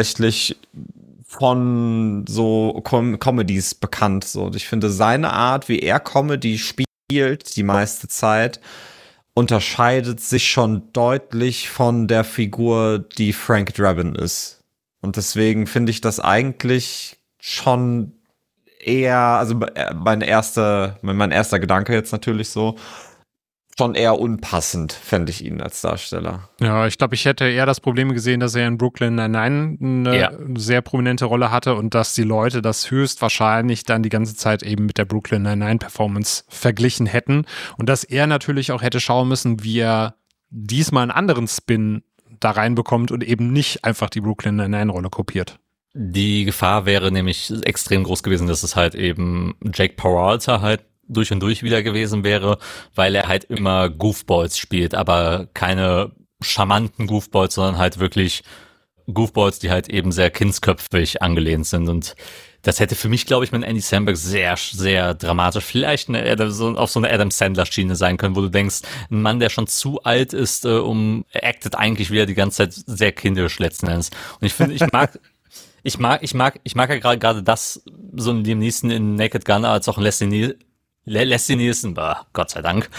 von so Comedies bekannt. So. Und ich finde, seine Art, wie er Comedy spielt, die meiste Zeit, unterscheidet sich schon deutlich von der Figur, die Frank Drebin ist. Und deswegen finde ich das eigentlich schon eher, also mein erster Gedanke jetzt natürlich so, schon eher unpassend, fände ich ihn als Darsteller. Ja, ich glaube, ich hätte eher das Problem gesehen, dass er in Brooklyn Nine-Nine eine sehr prominente Rolle hatte und dass die Leute das höchstwahrscheinlich dann die ganze Zeit eben mit der Brooklyn Nine-Nine-Performance verglichen hätten und dass er natürlich auch hätte schauen müssen, wie er diesmal einen anderen Spin da reinbekommt und eben nicht einfach die Brooklyn Nine-Nine-Rolle kopiert. Die Gefahr wäre nämlich extrem groß gewesen, dass es halt eben Jake Peralta halt durch und durch wieder gewesen wäre, weil er halt immer Goofballs spielt, aber keine charmanten Goofballs, sondern halt wirklich Goofballs, die halt eben sehr kindsköpfig angelehnt sind. Und das hätte für mich, glaube ich, mit Andy Samberg sehr, sehr dramatisch auf so eine Adam Sandler-Schiene sein können, wo du denkst, ein Mann, der schon zu alt ist, er actet eigentlich wieder die ganze Zeit sehr kindisch letzten Endes. Und ich finde, ich mag ja gerade das, so in dem nächsten in Naked Gun, als auch in Leslie Nielsen, Gott sei Dank,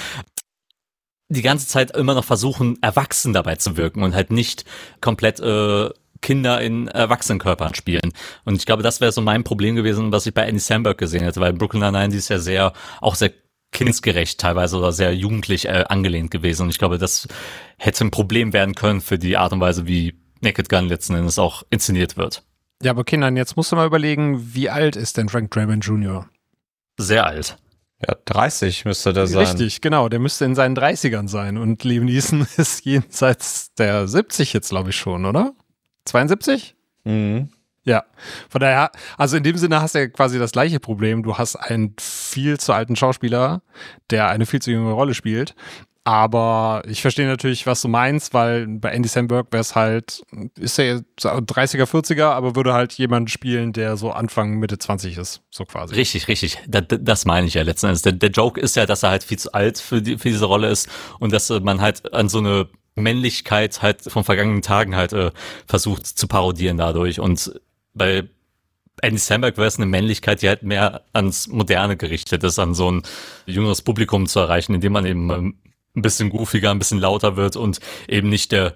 die ganze Zeit immer noch versuchen, erwachsen dabei zu wirken und halt nicht komplett Kinder in Erwachsenenkörpern spielen. Und ich glaube, das wäre so mein Problem gewesen, was ich bei Andy Samberg gesehen hätte, weil Brooklyn Nine-Nine, die ist ja sehr kindsgerecht teilweise oder sehr jugendlich angelehnt gewesen. Und ich glaube, das hätte ein Problem werden können für die Art und Weise, wie Naked Gun letzten Endes auch inszeniert wird. Ja, aber Kindern, jetzt musst du mal überlegen, wie alt ist denn Frank Drebin Jr.? Sehr alt. Ja, 30 müsste der sein. Richtig, genau. Der müsste in seinen 30ern sein. Und Liam Neeson ist jenseits der 70 jetzt, glaube ich, schon, oder? 72? Mhm. Ja, von daher, also in dem Sinne hast du ja quasi das gleiche Problem. Du hast einen viel zu alten Schauspieler, der eine viel zu junge Rolle spielt. Aber ich verstehe natürlich, was du meinst, weil bei Andy Samberg wäre es halt, ist er 30er, 40er, aber würde halt jemand spielen, der so Anfang, Mitte 20 ist, so quasi. Richtig. Das meine ich ja letzten Endes. Der Joke ist ja, dass er halt viel zu alt für diese Rolle ist und dass man halt an so eine Männlichkeit halt von vergangenen Tagen halt versucht zu parodieren dadurch. Und bei Andy Samberg wäre es eine Männlichkeit, die halt mehr ans Moderne gerichtet ist, an so ein jüngeres Publikum zu erreichen, indem man eben ein bisschen goofiger, ein bisschen lauter wird und eben nicht der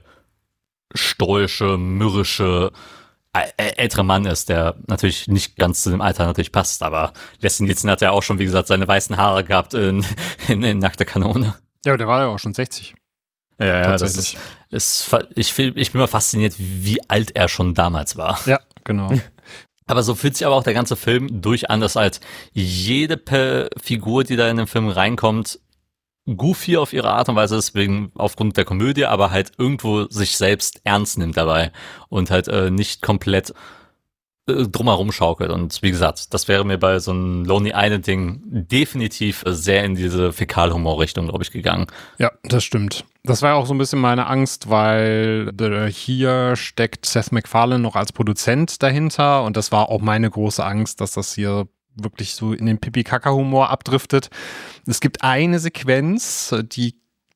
stoische, mürrische ältere Mann ist, der natürlich nicht ganz zu dem Alter natürlich passt, aber Leslie Nielsen hat ja auch schon, wie gesagt, seine weißen Haare gehabt in Nackte Kanone. Ja, der war ja auch schon 60. Ja, das ist ich bin mal fasziniert, wie alt er schon damals war. Ja, genau. Aber so fühlt sich aber auch der ganze Film durch an, dass halt jede Figur, die da in den Film reinkommt, goofy auf ihre Art und Weise ist, aufgrund der Komödie, aber halt irgendwo sich selbst ernst nimmt dabei und halt nicht komplett drumherum schaukelt. Und wie gesagt, das wäre mir bei so einem Lonely Island Ding definitiv sehr in diese Fäkalhumor-Richtung, glaube ich, gegangen. Ja, das stimmt. Das war auch so ein bisschen meine Angst, weil hier steckt Seth MacFarlane noch als Produzent dahinter und das war auch meine große Angst, dass das hier wirklich so in den Pipi-Kaka-Humor abdriftet. Es gibt eine Sequenz, die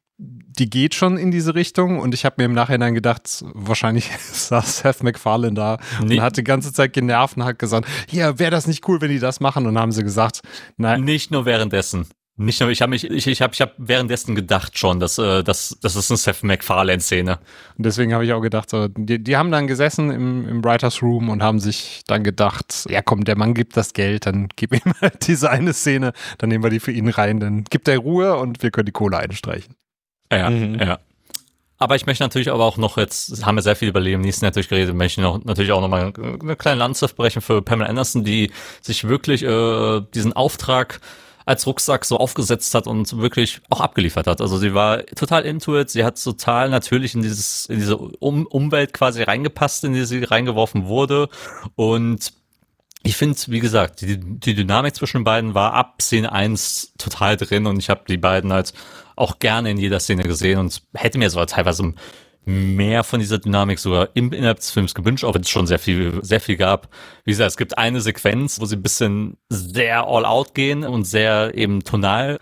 geht schon in diese Richtung und ich habe mir im Nachhinein gedacht, wahrscheinlich saß Seth MacFarlane da und hat die ganze Zeit genervt und hat gesagt, ja, wäre das nicht cool, wenn die das machen? Und dann haben sie gesagt, nein. Nicht nur währenddessen. Ich habe währenddessen gedacht schon, das ist eine Seth MacFarlane-Szene. Und deswegen habe ich auch gedacht, so, die haben dann gesessen im Writers Room und haben sich dann gedacht, ja komm, der Mann gibt das Geld, dann gib ihm halt diese eine Szene, dann nehmen wir die für ihn rein, dann gibt er Ruhe und wir können die Kohle einstreichen. Ja. Aber ich möchte natürlich auch noch, jetzt haben wir sehr viel über Liam Neeson natürlich geredet, möchte ich natürlich auch noch mal eine kleine Lanze brechen für Pamela Anderson, die sich wirklich diesen Auftrag als Rucksack so aufgesetzt hat und wirklich auch abgeliefert hat. Also sie war total into it, sie hat total natürlich in diese Umwelt quasi reingepasst, in die sie reingeworfen wurde. Und ich finde, wie gesagt, die Dynamik zwischen den beiden war ab Szene 1 total drin und ich habe die beiden halt auch gerne in jeder Szene gesehen und hätte mir sogar teilweise mehr von dieser Dynamik sogar innerhalb des Films gewünscht, auch wenn es schon sehr viel gab. Wie gesagt, es gibt eine Sequenz, wo sie ein bisschen sehr all out gehen und sehr eben einen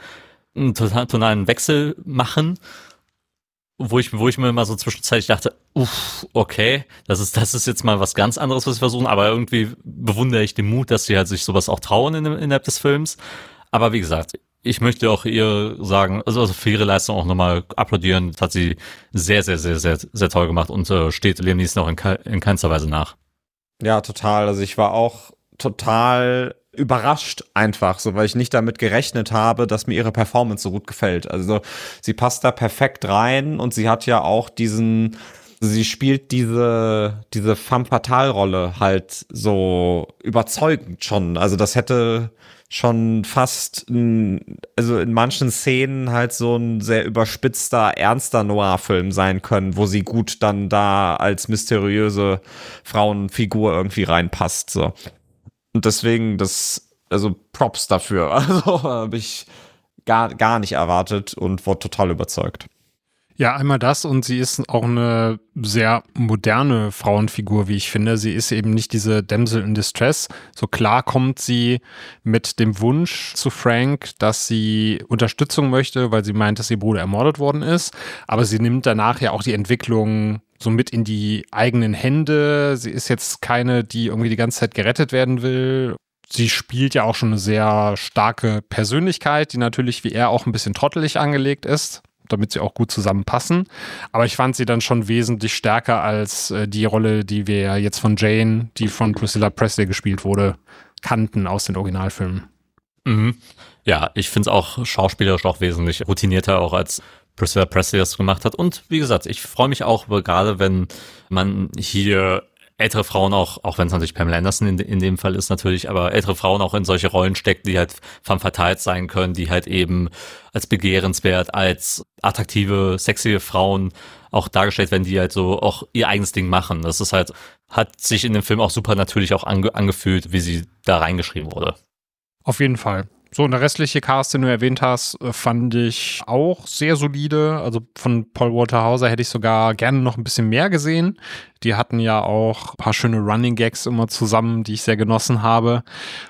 tonalen Wechsel machen, wo ich mir immer so zwischenzeitlich dachte, okay, das ist jetzt mal was ganz anderes, was sie versuchen, aber irgendwie bewundere ich den Mut, dass sie halt sich sowas auch trauen innerhalb des Films. Aber wie gesagt, ich möchte auch ihr sagen, also für ihre Leistung auch nochmal applaudieren. Das hat sie sehr, sehr, sehr, sehr, sehr toll gemacht und steht Liam Neeson auch in keinster Weise nach. Ja, total. Also ich war auch total überrascht einfach, so, weil ich nicht damit gerechnet habe, dass mir ihre Performance so gut gefällt. Also sie passt da perfekt rein und sie hat ja auch sie spielt diese femme fatale Rolle halt so überzeugend schon. Also das hätte schon fast, also in manchen Szenen halt so ein sehr überspitzter, ernster Noir-Film sein können, wo sie gut dann da als mysteriöse Frauenfigur irgendwie reinpasst, so. Und deswegen also Props dafür. Also habe ich gar nicht erwartet und wurde total überzeugt. Ja, einmal das, und sie ist auch eine sehr moderne Frauenfigur, wie ich finde. Sie ist eben nicht diese Damsel in Distress. So klar kommt sie mit dem Wunsch zu Frank, dass sie Unterstützung möchte, weil sie meint, dass ihr Bruder ermordet worden ist. Aber sie nimmt danach ja auch die Entwicklung so mit in die eigenen Hände. Sie ist jetzt keine, die irgendwie die ganze Zeit gerettet werden will. Sie spielt ja auch schon eine sehr starke Persönlichkeit, die natürlich wie er auch ein bisschen trottelig angelegt ist, damit sie auch gut zusammenpassen. Aber ich fand sie dann schon wesentlich stärker als die Rolle, die wir ja jetzt von Jane, die von Priscilla Presley gespielt wurde, kannten aus den Originalfilmen. Mhm. Ja, ich finde es auch schauspielerisch auch wesentlich routinierter, auch als Priscilla Presley das gemacht hat. Und wie gesagt, ich freue mich auch, gerade wenn man hier ältere Frauen auch wenn es natürlich Pamela Anderson in dem Fall ist natürlich, aber ältere Frauen auch in solche Rollen steckt, die halt femme fatale sein können, die halt eben als begehrenswert, als attraktive, sexy Frauen auch dargestellt werden, die halt so auch ihr eigenes Ding machen. Das ist halt, hat sich in dem Film auch super natürlich auch angefühlt, wie sie da reingeschrieben wurde. Auf jeden Fall. So, und der restliche Cast, den du erwähnt hast, fand ich auch sehr solide. Also von Paul Walter Hauser hätte ich sogar gerne noch ein bisschen mehr gesehen. Die hatten ja auch ein paar schöne Running Gags immer zusammen, die ich sehr genossen habe.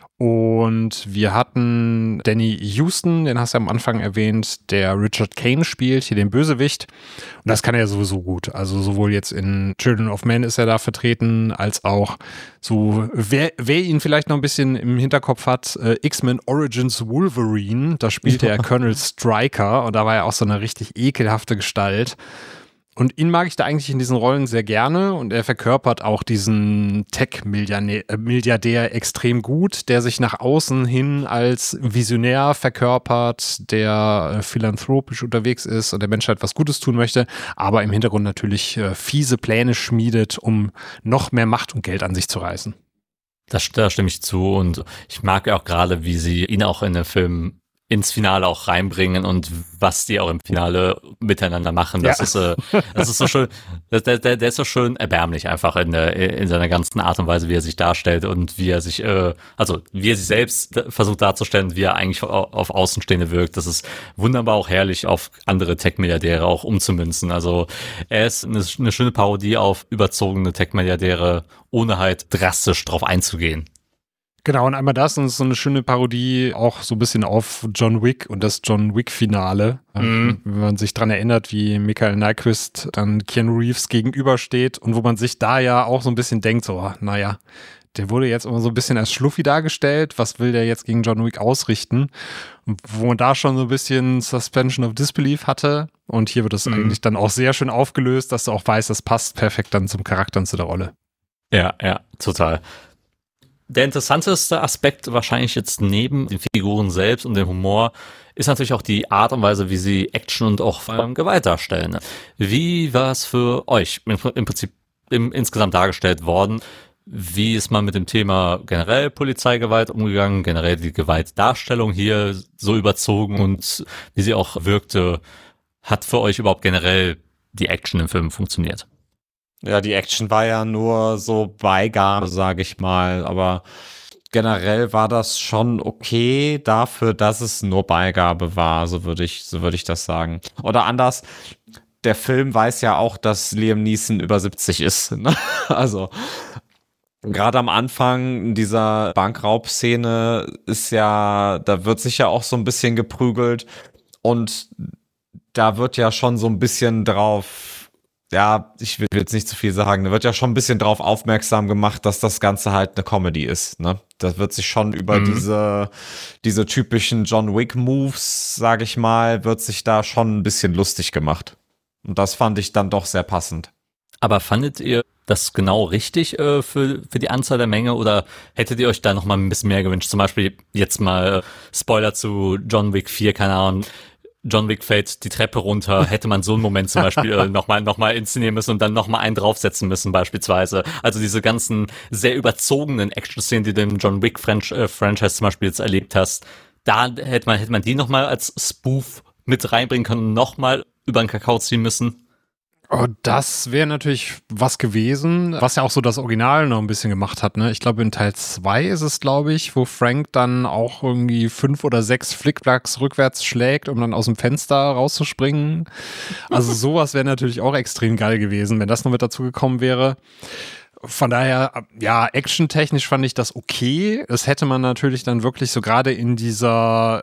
Und wir hatten Danny Houston, den hast du am Anfang erwähnt, der Richard Kane spielt, hier den Bösewicht. Und das kann er sowieso gut. Also sowohl jetzt in Children of Men ist er da vertreten, als auch so, wer ihn vielleicht noch ein bisschen im Hinterkopf hat, X-Men Origins Wolverine, da spielte er Colonel Stryker und da war er auch so eine richtig ekelhafte Gestalt. Und ihn mag ich da eigentlich in diesen Rollen sehr gerne und er verkörpert auch diesen Tech-Milliardär extrem gut, der sich nach außen hin als Visionär verkörpert, der philanthropisch unterwegs ist und der Menschheit was Gutes tun möchte, aber im Hintergrund natürlich fiese Pläne schmiedet, um noch mehr Macht und Geld an sich zu reißen. Da stimme ich zu und ich mag auch gerade, wie sie ihn auch in den Film ins Finale auch reinbringen und was die auch im Finale miteinander machen. Das ist so schön, der ist so schön erbärmlich einfach in seiner ganzen Art und Weise, wie er sich darstellt und wie er sich, wie er sich selbst versucht darzustellen, wie er eigentlich auf Außenstehende wirkt. Das ist wunderbar auch herrlich auf andere Tech-Milliardäre auch umzumünzen. Also er ist eine schöne Parodie auf überzogene Tech-Milliardäre, ohne halt drastisch drauf einzugehen. Genau, und einmal das, und es ist so eine schöne Parodie auch so ein bisschen auf John Wick und das John Wick-Finale. Wenn man sich dran erinnert, wie Michael Nyqvist dann Keanu Reeves gegenübersteht und wo man sich da ja auch so ein bisschen denkt, so, naja, der wurde jetzt immer so ein bisschen als Schluffi dargestellt, was will der jetzt gegen John Wick ausrichten? Und wo man da schon so ein bisschen Suspension of Disbelief hatte und hier wird es eigentlich dann auch sehr schön aufgelöst, dass du auch weißt, das passt perfekt dann zum Charakter und zu der Rolle. Ja, total. Der interessanteste Aspekt wahrscheinlich jetzt neben den Figuren selbst und dem Humor ist natürlich auch die Art und Weise, wie sie Action und auch Gewalt darstellen. Wie war es für euch im Prinzip insgesamt dargestellt worden? Wie ist man mit dem Thema generell Polizeigewalt umgegangen, generell die Gewaltdarstellung hier so überzogen und wie sie auch wirkte? Hat für euch überhaupt generell die Action im Film funktioniert? Ja, die Action war ja nur so Beigabe, sage ich mal, aber generell war das schon okay dafür, dass es nur Beigabe war, so würde ich das sagen. Oder anders, der Film weiß ja auch, dass Liam Neeson über 70 ist, ne? Also gerade am Anfang dieser Bankraubszene da wird sich ja auch so ein bisschen geprügelt und da wird ja schon so ein bisschen drauf, ja, ich will jetzt nicht zu viel sagen, da wird ja schon ein bisschen drauf aufmerksam gemacht, dass das Ganze halt eine Comedy ist, ne? Da wird sich schon über diese typischen John Wick Moves, sag ich mal, wird sich da schon ein bisschen lustig gemacht. Und das fand ich dann doch sehr passend. Aber fandet ihr das genau richtig für die Anzahl der Menge oder hättet ihr euch da noch mal ein bisschen mehr gewünscht? Zum Beispiel jetzt mal Spoiler zu John Wick 4, keine Ahnung. John Wick fällt die Treppe runter, hätte man so einen Moment zum Beispiel noch mal inszenieren müssen und dann noch mal einen draufsetzen müssen beispielsweise. Also diese ganzen sehr überzogenen Action-Szenen, die du im John Wick Franchise zum Beispiel jetzt erlebt hast, da hätte man die noch mal als Spoof mit reinbringen können und noch mal über den Kakao ziehen müssen. Oh, das wäre natürlich was gewesen, was ja auch so das Original noch ein bisschen gemacht hat, ne? Ich glaube, in Teil 2 ist es, glaube ich, wo Frank dann auch irgendwie 5 oder 6 Flickflacks rückwärts schlägt, um dann aus dem Fenster rauszuspringen. Also sowas wäre natürlich auch extrem geil gewesen, wenn das noch mit dazu gekommen wäre. Von daher, ja, actiontechnisch fand ich das okay. Das hätte man natürlich dann wirklich so gerade in dieser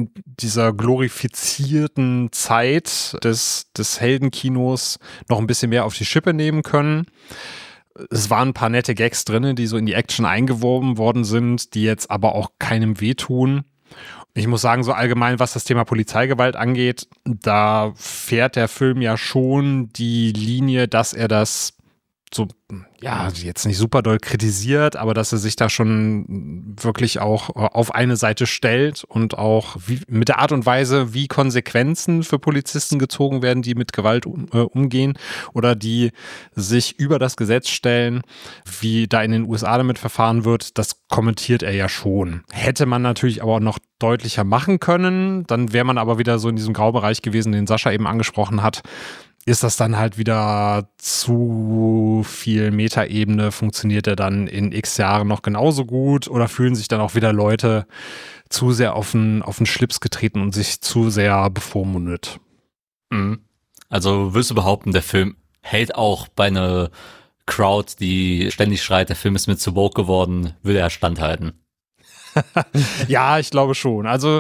glorifizierten Zeit des Heldenkinos noch ein bisschen mehr auf die Schippe nehmen können. Es waren ein paar nette Gags drin, die so in die Action eingewoben worden sind, die jetzt aber auch keinem wehtun. Ich muss sagen, so allgemein, was das Thema Polizeigewalt angeht, da fährt der Film ja schon die Linie, dass er das so, ja, jetzt nicht super doll kritisiert, aber dass er sich da schon wirklich auch auf eine Seite stellt und auch mit der Art und Weise, wie Konsequenzen für Polizisten gezogen werden, die mit Gewalt umgehen oder die sich über das Gesetz stellen, wie da in den USA damit verfahren wird, das kommentiert er ja schon. Hätte man natürlich aber auch noch deutlicher machen können, dann wäre man aber wieder so in diesem Graubereich gewesen, den Sascha eben angesprochen hat. Ist das dann halt wieder zu viel Metaebene? Funktioniert er dann in x Jahren noch genauso gut? Oder fühlen sich dann auch wieder Leute zu sehr auf den Schlips getreten und sich zu sehr bevormundet? Also willst du behaupten, der Film hält auch bei einer Crowd, die ständig schreit, der Film ist mir zu woke geworden, will er standhalten? Ja, ich glaube schon. Also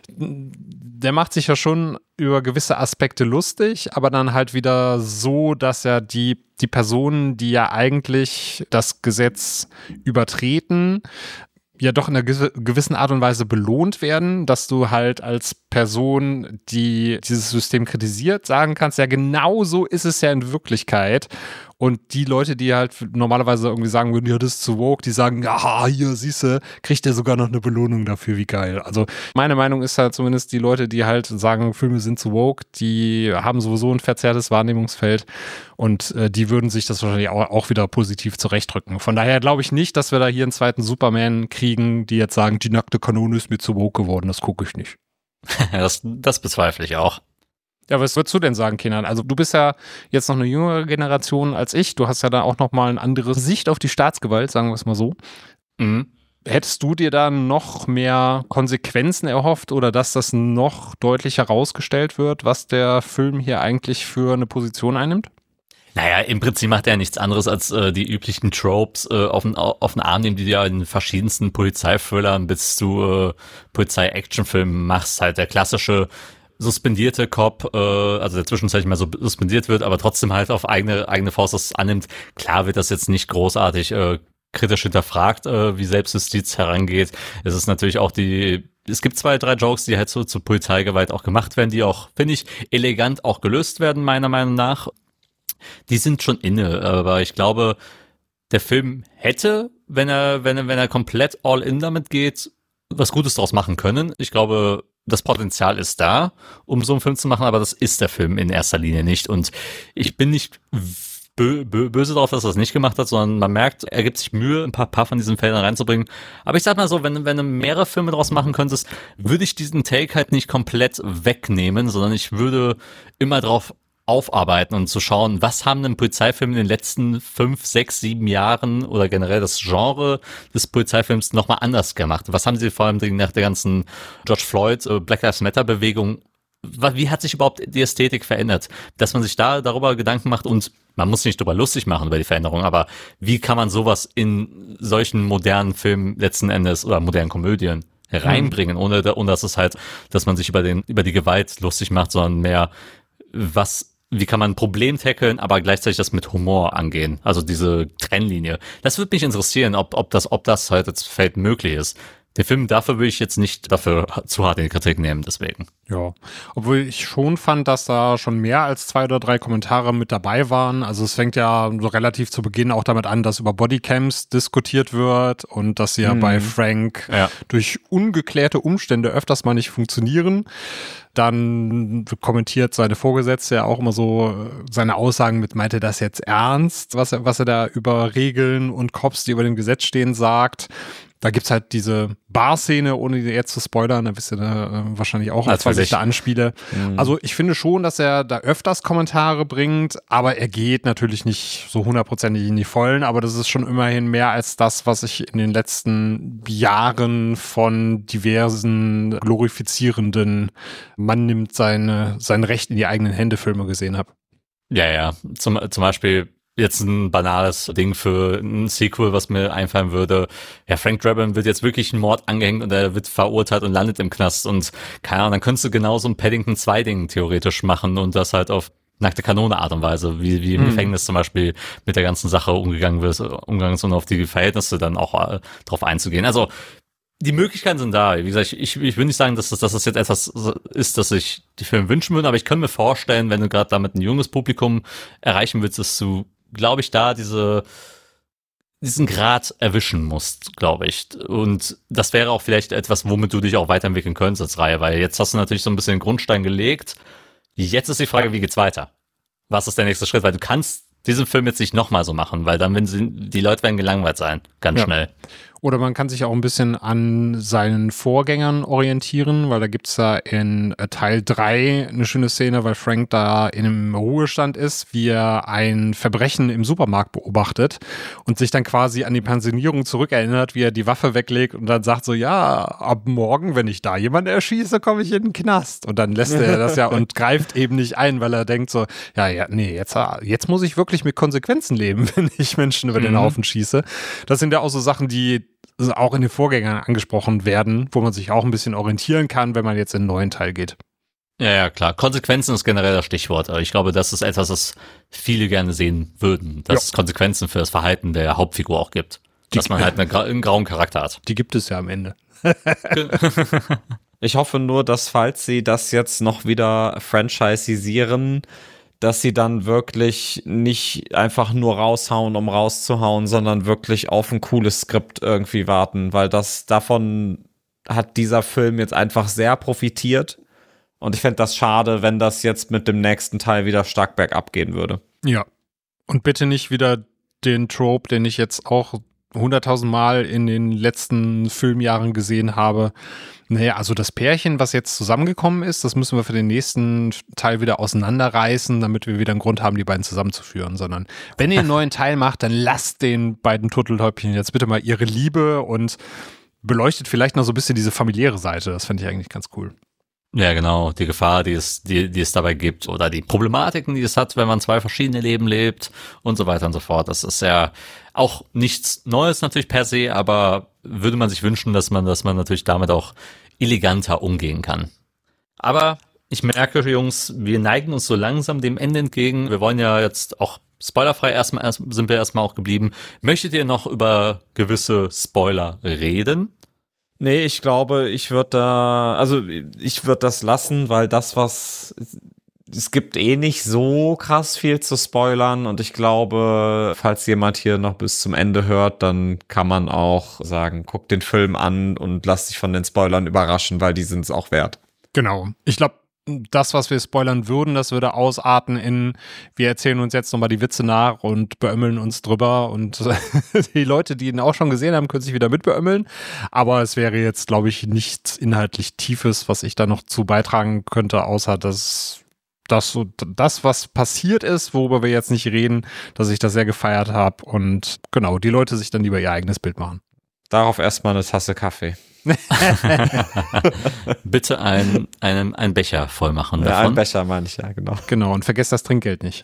der macht sich ja schon über gewisse Aspekte lustig, aber dann halt wieder so, dass er die Personen, die ja eigentlich das Gesetz übertreten, ja doch in einer gewissen Art und Weise belohnt werden, dass du halt als Person, die dieses System kritisiert, sagen kannst, ja genau so ist es ja in Wirklichkeit. Und die Leute, die halt normalerweise irgendwie sagen würden, ja, das ist zu woke, die sagen, ja, hier, siehste, kriegt der sogar noch eine Belohnung dafür, wie geil. Also meine Meinung ist halt zumindest, die Leute, die halt sagen, Filme sind zu woke, die haben sowieso ein verzerrtes Wahrnehmungsfeld und die würden sich das wahrscheinlich auch wieder positiv zurechtrücken. Von daher glaube ich nicht, dass wir da hier einen zweiten Superman kriegen, die jetzt sagen, die nackte Kanone ist mir zu woke geworden, das gucke ich nicht. Das bezweifle ich auch. Ja, was würdest du denn sagen, Kenan? Also du bist ja jetzt noch eine jüngere Generation als ich. Du hast ja da auch noch mal eine andere Sicht auf die Staatsgewalt, sagen wir es mal so. Hättest du dir da noch mehr Konsequenzen erhofft oder dass das noch deutlicher herausgestellt wird, was der Film hier eigentlich für eine Position einnimmt? Naja, im Prinzip macht er nichts anderes als die üblichen Tropes auf den Arm nehmen, die du ja in verschiedensten Polizeithrillern bis zu Polizei-Action-Filmen machst. Halt der klassische suspendierte Cop, also der zwischenzeitlich mal so suspendiert wird, aber trotzdem halt auf eigene Faust das annimmt. Klar wird das jetzt nicht großartig kritisch hinterfragt, wie Selbstjustiz herangeht. Es ist natürlich auch es gibt 2, 3 Jokes, die halt so zu Polizeigewalt auch gemacht werden, die auch, finde ich, elegant auch gelöst werden, meiner Meinung nach. Die sind schon inne, aber ich glaube, der Film hätte, wenn er komplett all in damit geht, was Gutes draus machen können. Ich glaube, das Potenzial ist da, um so einen Film zu machen, aber das ist der Film in erster Linie nicht. Und ich bin nicht böse darauf, dass er das nicht gemacht hat, sondern man merkt, er gibt sich Mühe, ein paar von diesen Feldern reinzubringen. Aber ich sag mal so, wenn du mehrere Filme draus machen könntest, würde ich diesen Take halt nicht komplett wegnehmen, sondern ich würde immer drauf aufarbeiten und zu schauen, was haben denn Polizeifilme in den letzten 5, 6, 7 Jahren oder generell das Genre des Polizeifilms nochmal anders gemacht? Was haben sie vor allem nach der ganzen George Floyd, Black Lives Matter Bewegung, wie hat sich überhaupt die Ästhetik verändert? Dass man sich darüber Gedanken macht und man muss sich nicht darüber lustig machen über die Veränderung, aber wie kann man sowas in solchen modernen Filmen letzten Endes oder modernen Komödien reinbringen, ohne dass es halt, dass man sich über die Gewalt lustig macht, sondern mehr wie kann man ein Problem tackeln, aber gleichzeitig das mit Humor angehen? Also diese Trennlinie. Das würde mich interessieren, ob das halt jetzt Feld möglich ist. Den Film dafür würde ich jetzt nicht dafür zu hart in die Kritik nehmen, deswegen. Ja, obwohl ich schon fand, dass da schon mehr als 2 oder 3 Kommentare mit dabei waren. Also es fängt ja so relativ zu Beginn auch damit an, dass über Bodycams diskutiert wird und dass sie ja bei Frank durch ungeklärte Umstände öfters mal nicht funktionieren. Dann kommentiert seine Vorgesetzte ja auch immer so seine Aussagen mit, meint er das jetzt ernst, was er da über Regeln und Cops, die über dem Gesetz stehen, sagt. Da gibt's halt diese Bar-Szene, ohne jetzt zu spoilern, da wisst ihr da wahrscheinlich auch, was ich da anspiele. Also ich finde schon, dass er da öfters Kommentare bringt, aber er geht natürlich nicht so 100%ig in die Vollen, aber das ist schon immerhin mehr als das, was ich in den letzten Jahren von diversen glorifizierenden Man nimmt sein Recht in die eigenen Hände Filme gesehen habe. Ja. Zum Beispiel jetzt ein banales Ding für ein Sequel, was mir einfallen würde. Ja, Frank Drebin wird jetzt wirklich ein Mord angehängt und er wird verurteilt und landet im Knast und keine Ahnung, dann könntest du genau so ein Paddington 2 Ding theoretisch machen und das halt auf nackte Kanone Art und Weise, wie im Gefängnis zum Beispiel mit der ganzen Sache umgegangen wird, und auf die Verhältnisse dann auch drauf einzugehen. Also die Möglichkeiten sind da. Wie gesagt, ich will nicht sagen, dass das jetzt etwas ist, dass ich die Filme wünschen würde, aber ich kann mir vorstellen, wenn du gerade damit ein junges Publikum erreichen willst, dass du, glaube ich, da diesen Grad erwischen musst, glaube ich. Und das wäre auch vielleicht etwas, womit du dich auch weiterentwickeln könntest als Reihe, weil jetzt hast du natürlich so ein bisschen den Grundstein gelegt. Jetzt ist die Frage, wie geht's weiter? Was ist der nächste Schritt? Weil du kannst diesen Film jetzt nicht nochmal so machen, weil dann die Leute werden gelangweilt sein, ganz schnell. Oder man kann sich auch ein bisschen an seinen Vorgängern orientieren, weil da gibt's ja in Teil 3 eine schöne Szene, weil Frank da in einem Ruhestand ist, wie er ein Verbrechen im Supermarkt beobachtet und sich dann quasi an die Pensionierung zurückerinnert, wie er die Waffe weglegt und dann sagt so, ja, ab morgen, wenn ich da jemanden erschieße, komme ich in den Knast. Und dann lässt er das ja und greift eben nicht ein, weil er denkt so, jetzt muss ich wirklich mit Konsequenzen leben, wenn ich Menschen über den Haufen schieße. Das sind ja auch so Sachen, die auch in den Vorgängern angesprochen werden, wo man sich auch ein bisschen orientieren kann, wenn man jetzt in den neuen Teil geht. Ja, klar. Konsequenzen ist generell das Stichwort. Aber ich glaube, das ist etwas, was viele gerne sehen würden, dass es Konsequenzen für das Verhalten der Hauptfigur auch gibt. Dass man halt einen grauen Charakter hat. Die gibt es ja am Ende. Ich hoffe nur, dass falls sie das jetzt noch wieder franchisisieren, dass sie dann wirklich nicht einfach nur raushauen, um rauszuhauen, sondern wirklich auf ein cooles Skript irgendwie warten, weil davon hat dieser Film jetzt einfach sehr profitiert und ich fände das schade, wenn das jetzt mit dem nächsten Teil wieder stark bergab gehen würde. Ja, und bitte nicht wieder den Trope, den ich jetzt auch 100.000 Mal in den letzten Filmjahren gesehen habe. Naja, also das Pärchen, was jetzt zusammengekommen ist, das müssen wir für den nächsten Teil wieder auseinanderreißen, damit wir wieder einen Grund haben, die beiden zusammenzuführen. Sondern wenn ihr einen neuen Teil macht, dann lasst den beiden Turteltäubchen jetzt bitte mal ihre Liebe und beleuchtet vielleicht noch so ein bisschen diese familiäre Seite. Das fände ich eigentlich ganz cool. Ja, genau. Die Gefahr, die es dabei gibt oder die Problematiken, die es hat, wenn man 2 verschiedene Leben lebt und so weiter und so fort. Das ist ja auch nichts Neues natürlich per se, aber würde man sich wünschen, dass man natürlich damit auch eleganter umgehen kann. Aber ich merke, Jungs, wir neigen uns so langsam dem Ende entgegen. Wir wollen ja jetzt auch spoilerfrei sind wir erstmal auch geblieben. Möchtet ihr noch über gewisse Spoiler reden? Nee, ich glaube, ich würde das lassen, weil es gibt eh nicht so krass viel zu spoilern und ich glaube, falls jemand hier noch bis zum Ende hört, dann kann man auch sagen, guck den Film an und lass dich von den Spoilern überraschen, weil die sind es auch wert. Genau. Ich glaube, das, was wir spoilern würden, das würde ausarten in, wir erzählen uns jetzt nochmal die Witze nach und beömmeln uns drüber und die Leute, die ihn auch schon gesehen haben, können sich wieder mitbeömmeln, aber es wäre jetzt, glaube ich, nichts inhaltlich Tiefes, was ich da noch zu beitragen könnte, außer das, was passiert ist, worüber wir jetzt nicht reden, dass ich das sehr gefeiert habe und genau, die Leute sich dann lieber ihr eigenes Bild machen. Darauf erstmal eine Tasse Kaffee. Bitte einen Becher voll machen davon. Ja, einen Becher meine ich, ja, genau. Genau, und vergesst das Trinkgeld nicht.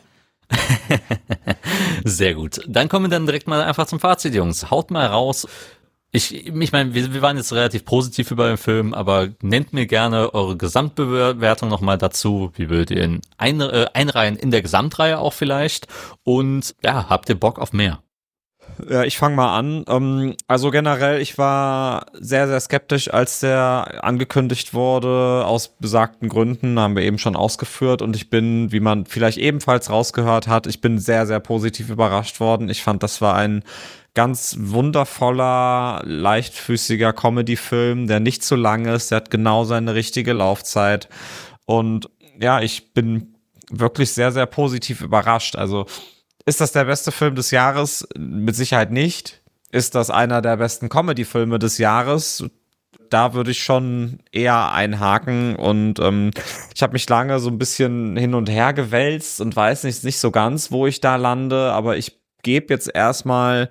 Sehr gut. Dann kommen wir dann direkt mal einfach zum Fazit, Jungs. Haut mal raus. Ich meine, wir waren jetzt relativ positiv über den Film, aber nennt mir gerne eure Gesamtbewertung nochmal dazu. Wie würdet ihr ihn einreihen in der Gesamtreihe auch vielleicht? Und ja, habt ihr Bock auf mehr? Ja, ich fange mal an. Also generell, ich war sehr, sehr skeptisch, als der angekündigt wurde. Aus besagten Gründen haben wir eben schon ausgeführt. Und ich bin, wie man vielleicht ebenfalls rausgehört hat, ich bin sehr, sehr positiv überrascht worden. Ich fand, das war ein ganz wundervoller, leichtfüßiger Comedy-Film, der nicht zu lang ist. Der hat genau seine richtige Laufzeit. Und ja, ich bin wirklich sehr, sehr positiv überrascht. Also ist das der beste Film des Jahres? Mit Sicherheit nicht. Ist das einer der besten Comedy-Filme des Jahres? Da würde ich schon eher einhaken. Und ich habe mich lange so ein bisschen hin und her gewälzt und weiß nicht so ganz, wo ich da lande. Aber ich gebe jetzt erstmal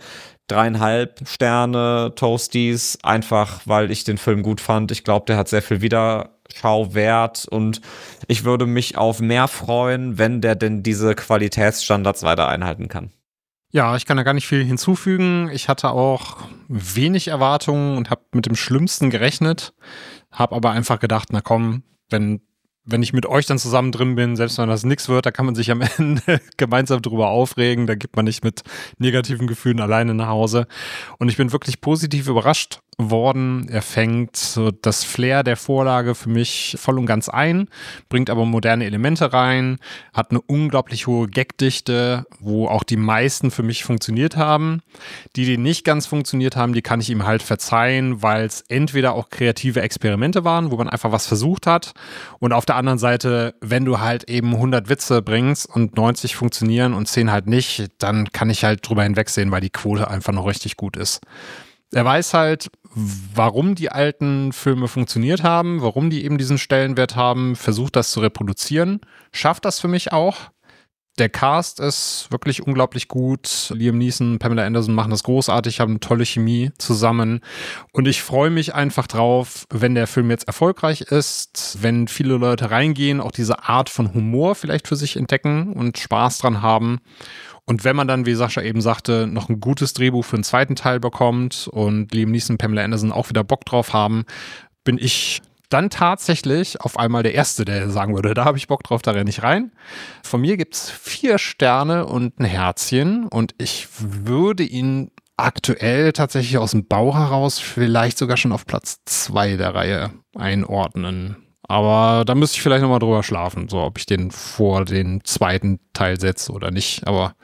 3,5 Sterne Toasties, einfach weil ich den Film gut fand. Ich glaube, der hat sehr viel Wiederschauwert und ich würde mich auf mehr freuen, wenn der denn diese Qualitätsstandards weiter einhalten kann. Ja, ich kann da gar nicht viel hinzufügen. Ich hatte auch wenig Erwartungen und habe mit dem Schlimmsten gerechnet, habe aber einfach gedacht, na komm, wenn ich mit euch dann zusammen drin bin, selbst wenn das nichts wird, da kann man sich am Ende gemeinsam drüber aufregen, da geht man nicht mit negativen Gefühlen alleine nach Hause. Und ich bin wirklich positiv überrascht worden. Er fängt so das Flair der Vorlage für mich voll und ganz ein, bringt aber moderne Elemente rein, hat eine unglaublich hohe Gagdichte, wo auch die meisten für mich funktioniert haben. Die nicht ganz funktioniert haben, die kann ich ihm halt verzeihen, weil es entweder auch kreative Experimente waren, wo man einfach was versucht hat, und auf der anderen Seite, wenn du halt eben 100 Witze bringst und 90 funktionieren und 10 halt nicht, dann kann ich halt drüber hinwegsehen, weil die Quote einfach noch richtig gut ist. Er weiß halt, warum die alten Filme funktioniert haben, warum die eben diesen Stellenwert haben, versucht das zu reproduzieren, schafft das für mich auch. Der Cast ist wirklich unglaublich gut. Liam Neeson, Pamela Anderson machen das großartig, haben eine tolle Chemie zusammen. Und ich freue mich einfach drauf, wenn der Film jetzt erfolgreich ist, wenn viele Leute reingehen, auch diese Art von Humor vielleicht für sich entdecken und Spaß dran haben. Und wenn man dann, wie Sascha eben sagte, noch ein gutes Drehbuch für einen zweiten Teil bekommt und Liam Neeson und Pamela Anderson auch wieder Bock drauf haben, bin ich dann tatsächlich auf einmal der Erste, der sagen würde, da habe ich Bock drauf, da renne ich rein. Von mir gibt's 4 Sterne und ein Herzchen und ich würde ihn aktuell tatsächlich aus dem Bauch heraus vielleicht sogar schon auf Platz 2 der Reihe einordnen. Aber da müsste ich vielleicht nochmal drüber schlafen, so ob ich den vor den zweiten Teil setze oder nicht. Aber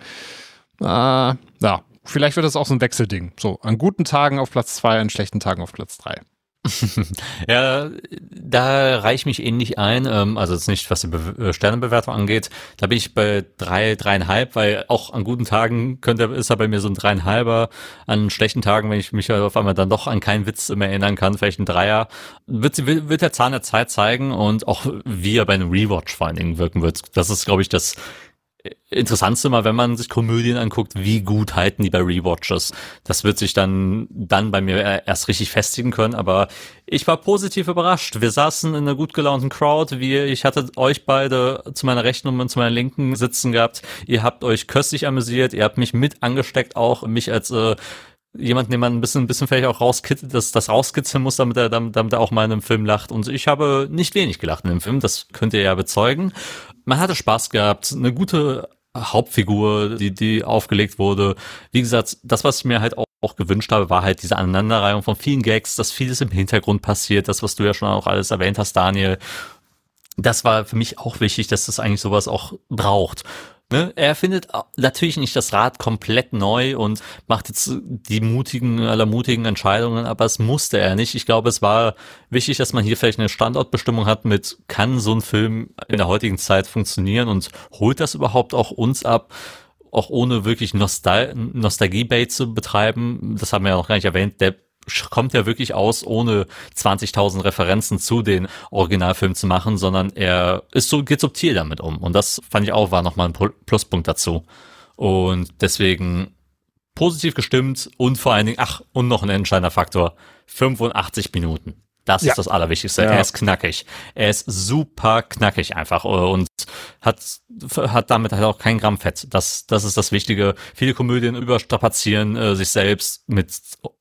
ja, vielleicht wird das auch so ein Wechselding. So, an guten Tagen auf Platz 2, an schlechten Tagen auf Platz 3. Ja, da reiche ich mich ähnlich ein, also jetzt nicht, was die Sternebewertung angeht, da bin ich bei 3,5, weil auch an guten Tagen ist er bei mir so ein 3,5er, an schlechten Tagen, wenn ich mich auf einmal dann doch an keinen Witz mehr erinnern kann, vielleicht ein 3er, wird der Zahn der Zeit zeigen und auch wie er bei einem Rewatch vor allen Dingen wirken wird. Das ist, glaube ich, das Interessantste mal, wenn man sich Komödien anguckt, wie gut halten die bei Rewatches. Das wird sich dann bei mir erst richtig festigen können, aber ich war positiv überrascht. Wir saßen in einer gut gelaunten Crowd, ich hatte euch beide zu meiner rechten und zu meiner linken sitzen gehabt. Ihr habt euch köstlich amüsiert, ihr habt mich mit angesteckt, auch mich als jemand, den man ein bisschen vielleicht auch das rauskitzeln muss, damit er auch mal in einem Film lacht. Und ich habe nicht wenig gelacht in dem Film, das könnt ihr ja bezeugen. Man hatte Spaß gehabt, eine gute Hauptfigur, die aufgelegt wurde. Wie gesagt, das, was ich mir halt auch gewünscht habe, war halt diese Aneinanderreihung von vielen Gags, dass vieles im Hintergrund passiert, das, was du ja schon auch alles erwähnt hast, Daniel. Das war für mich auch wichtig, dass das eigentlich sowas auch braucht. Ne? Er findet natürlich nicht das Rad komplett neu und macht jetzt die aller mutigen Entscheidungen, aber es musste er nicht. Ich glaube, es war wichtig, dass man hier vielleicht eine Standortbestimmung hat kann so ein Film in der heutigen Zeit funktionieren und holt das überhaupt auch uns ab, auch ohne wirklich Nostalgie-Bait zu betreiben. Das haben wir ja noch gar nicht erwähnt. Der kommt ja wirklich aus, ohne 20.000 Referenzen zu den Originalfilmen zu machen, sondern geht subtil damit um. Und das fand ich auch, war nochmal ein Pluspunkt dazu. Und deswegen positiv gestimmt und vor allen Dingen, und noch ein entscheidender Faktor, 85 Minuten. Das ist das Allerwichtigste. Ja. Er ist knackig. Er ist super knackig einfach und hat damit halt auch kein Gramm Fett. Das ist das Wichtige. Viele Komödien überstrapazieren sich selbst mit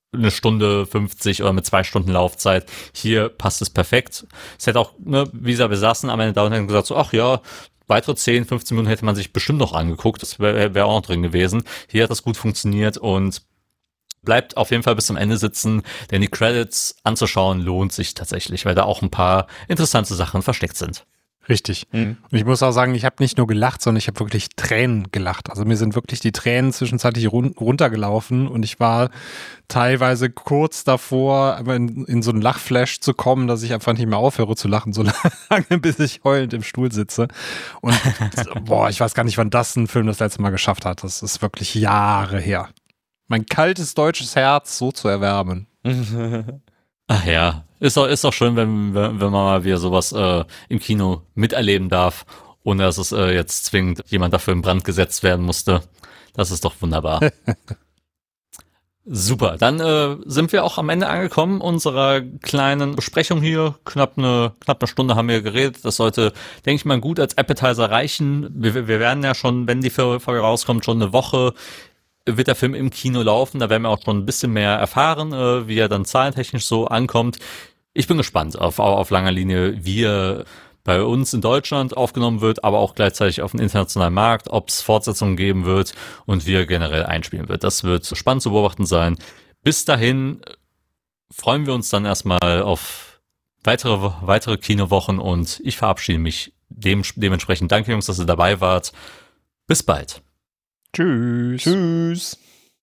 1:50 oder mit 2 Stunden Laufzeit. Hier passt es perfekt. Es hätte auch, wie gesagt, wir saßen am Ende da und haben gesagt so, ach ja, weitere 10, 15 Minuten hätte man sich bestimmt noch angeguckt. Das wäre auch noch drin gewesen. Hier hat das gut funktioniert und bleibt auf jeden Fall bis zum Ende sitzen, denn die Credits anzuschauen lohnt sich tatsächlich, weil da auch ein paar interessante Sachen versteckt sind. Richtig. Und ich muss auch sagen, ich habe nicht nur gelacht, sondern ich habe wirklich Tränen gelacht. Also mir sind wirklich die Tränen zwischenzeitlich runtergelaufen und ich war teilweise kurz davor, in so einen Lachflash zu kommen, dass ich einfach nicht mehr aufhöre zu lachen, so lange, bis ich heulend im Stuhl sitze. Und ich weiß gar nicht, wann das ein Film das letzte Mal geschafft hat. Das ist wirklich Jahre her. Mein kaltes deutsches Herz so zu erwärmen. Ach ja, ist doch schön, wenn man mal wieder sowas im Kino miterleben darf, ohne dass es jetzt zwingend jemand dafür in Brand gesetzt werden musste. Das ist doch wunderbar. Super, dann sind wir auch am Ende angekommen unserer kleinen Besprechung hier. Knapp eine Stunde haben wir geredet. Das sollte, denke ich mal, gut als Appetizer reichen. Wir werden ja schon, wenn die Folge rauskommt, schon eine Woche wird der Film im Kino laufen. Da werden wir auch schon ein bisschen mehr erfahren, wie er dann zahlentechnisch so ankommt. Ich bin gespannt auf langer Linie, wie er bei uns in Deutschland aufgenommen wird, aber auch gleichzeitig auf dem internationalen Markt, ob es Fortsetzungen geben wird und wie er generell einspielen wird. Das wird spannend zu beobachten sein. Bis dahin freuen wir uns dann erstmal auf weitere Kinowochen und ich verabschiede mich dementsprechend. Danke, Jungs, dass ihr dabei wart. Bis bald. Tschüss. Tschüss.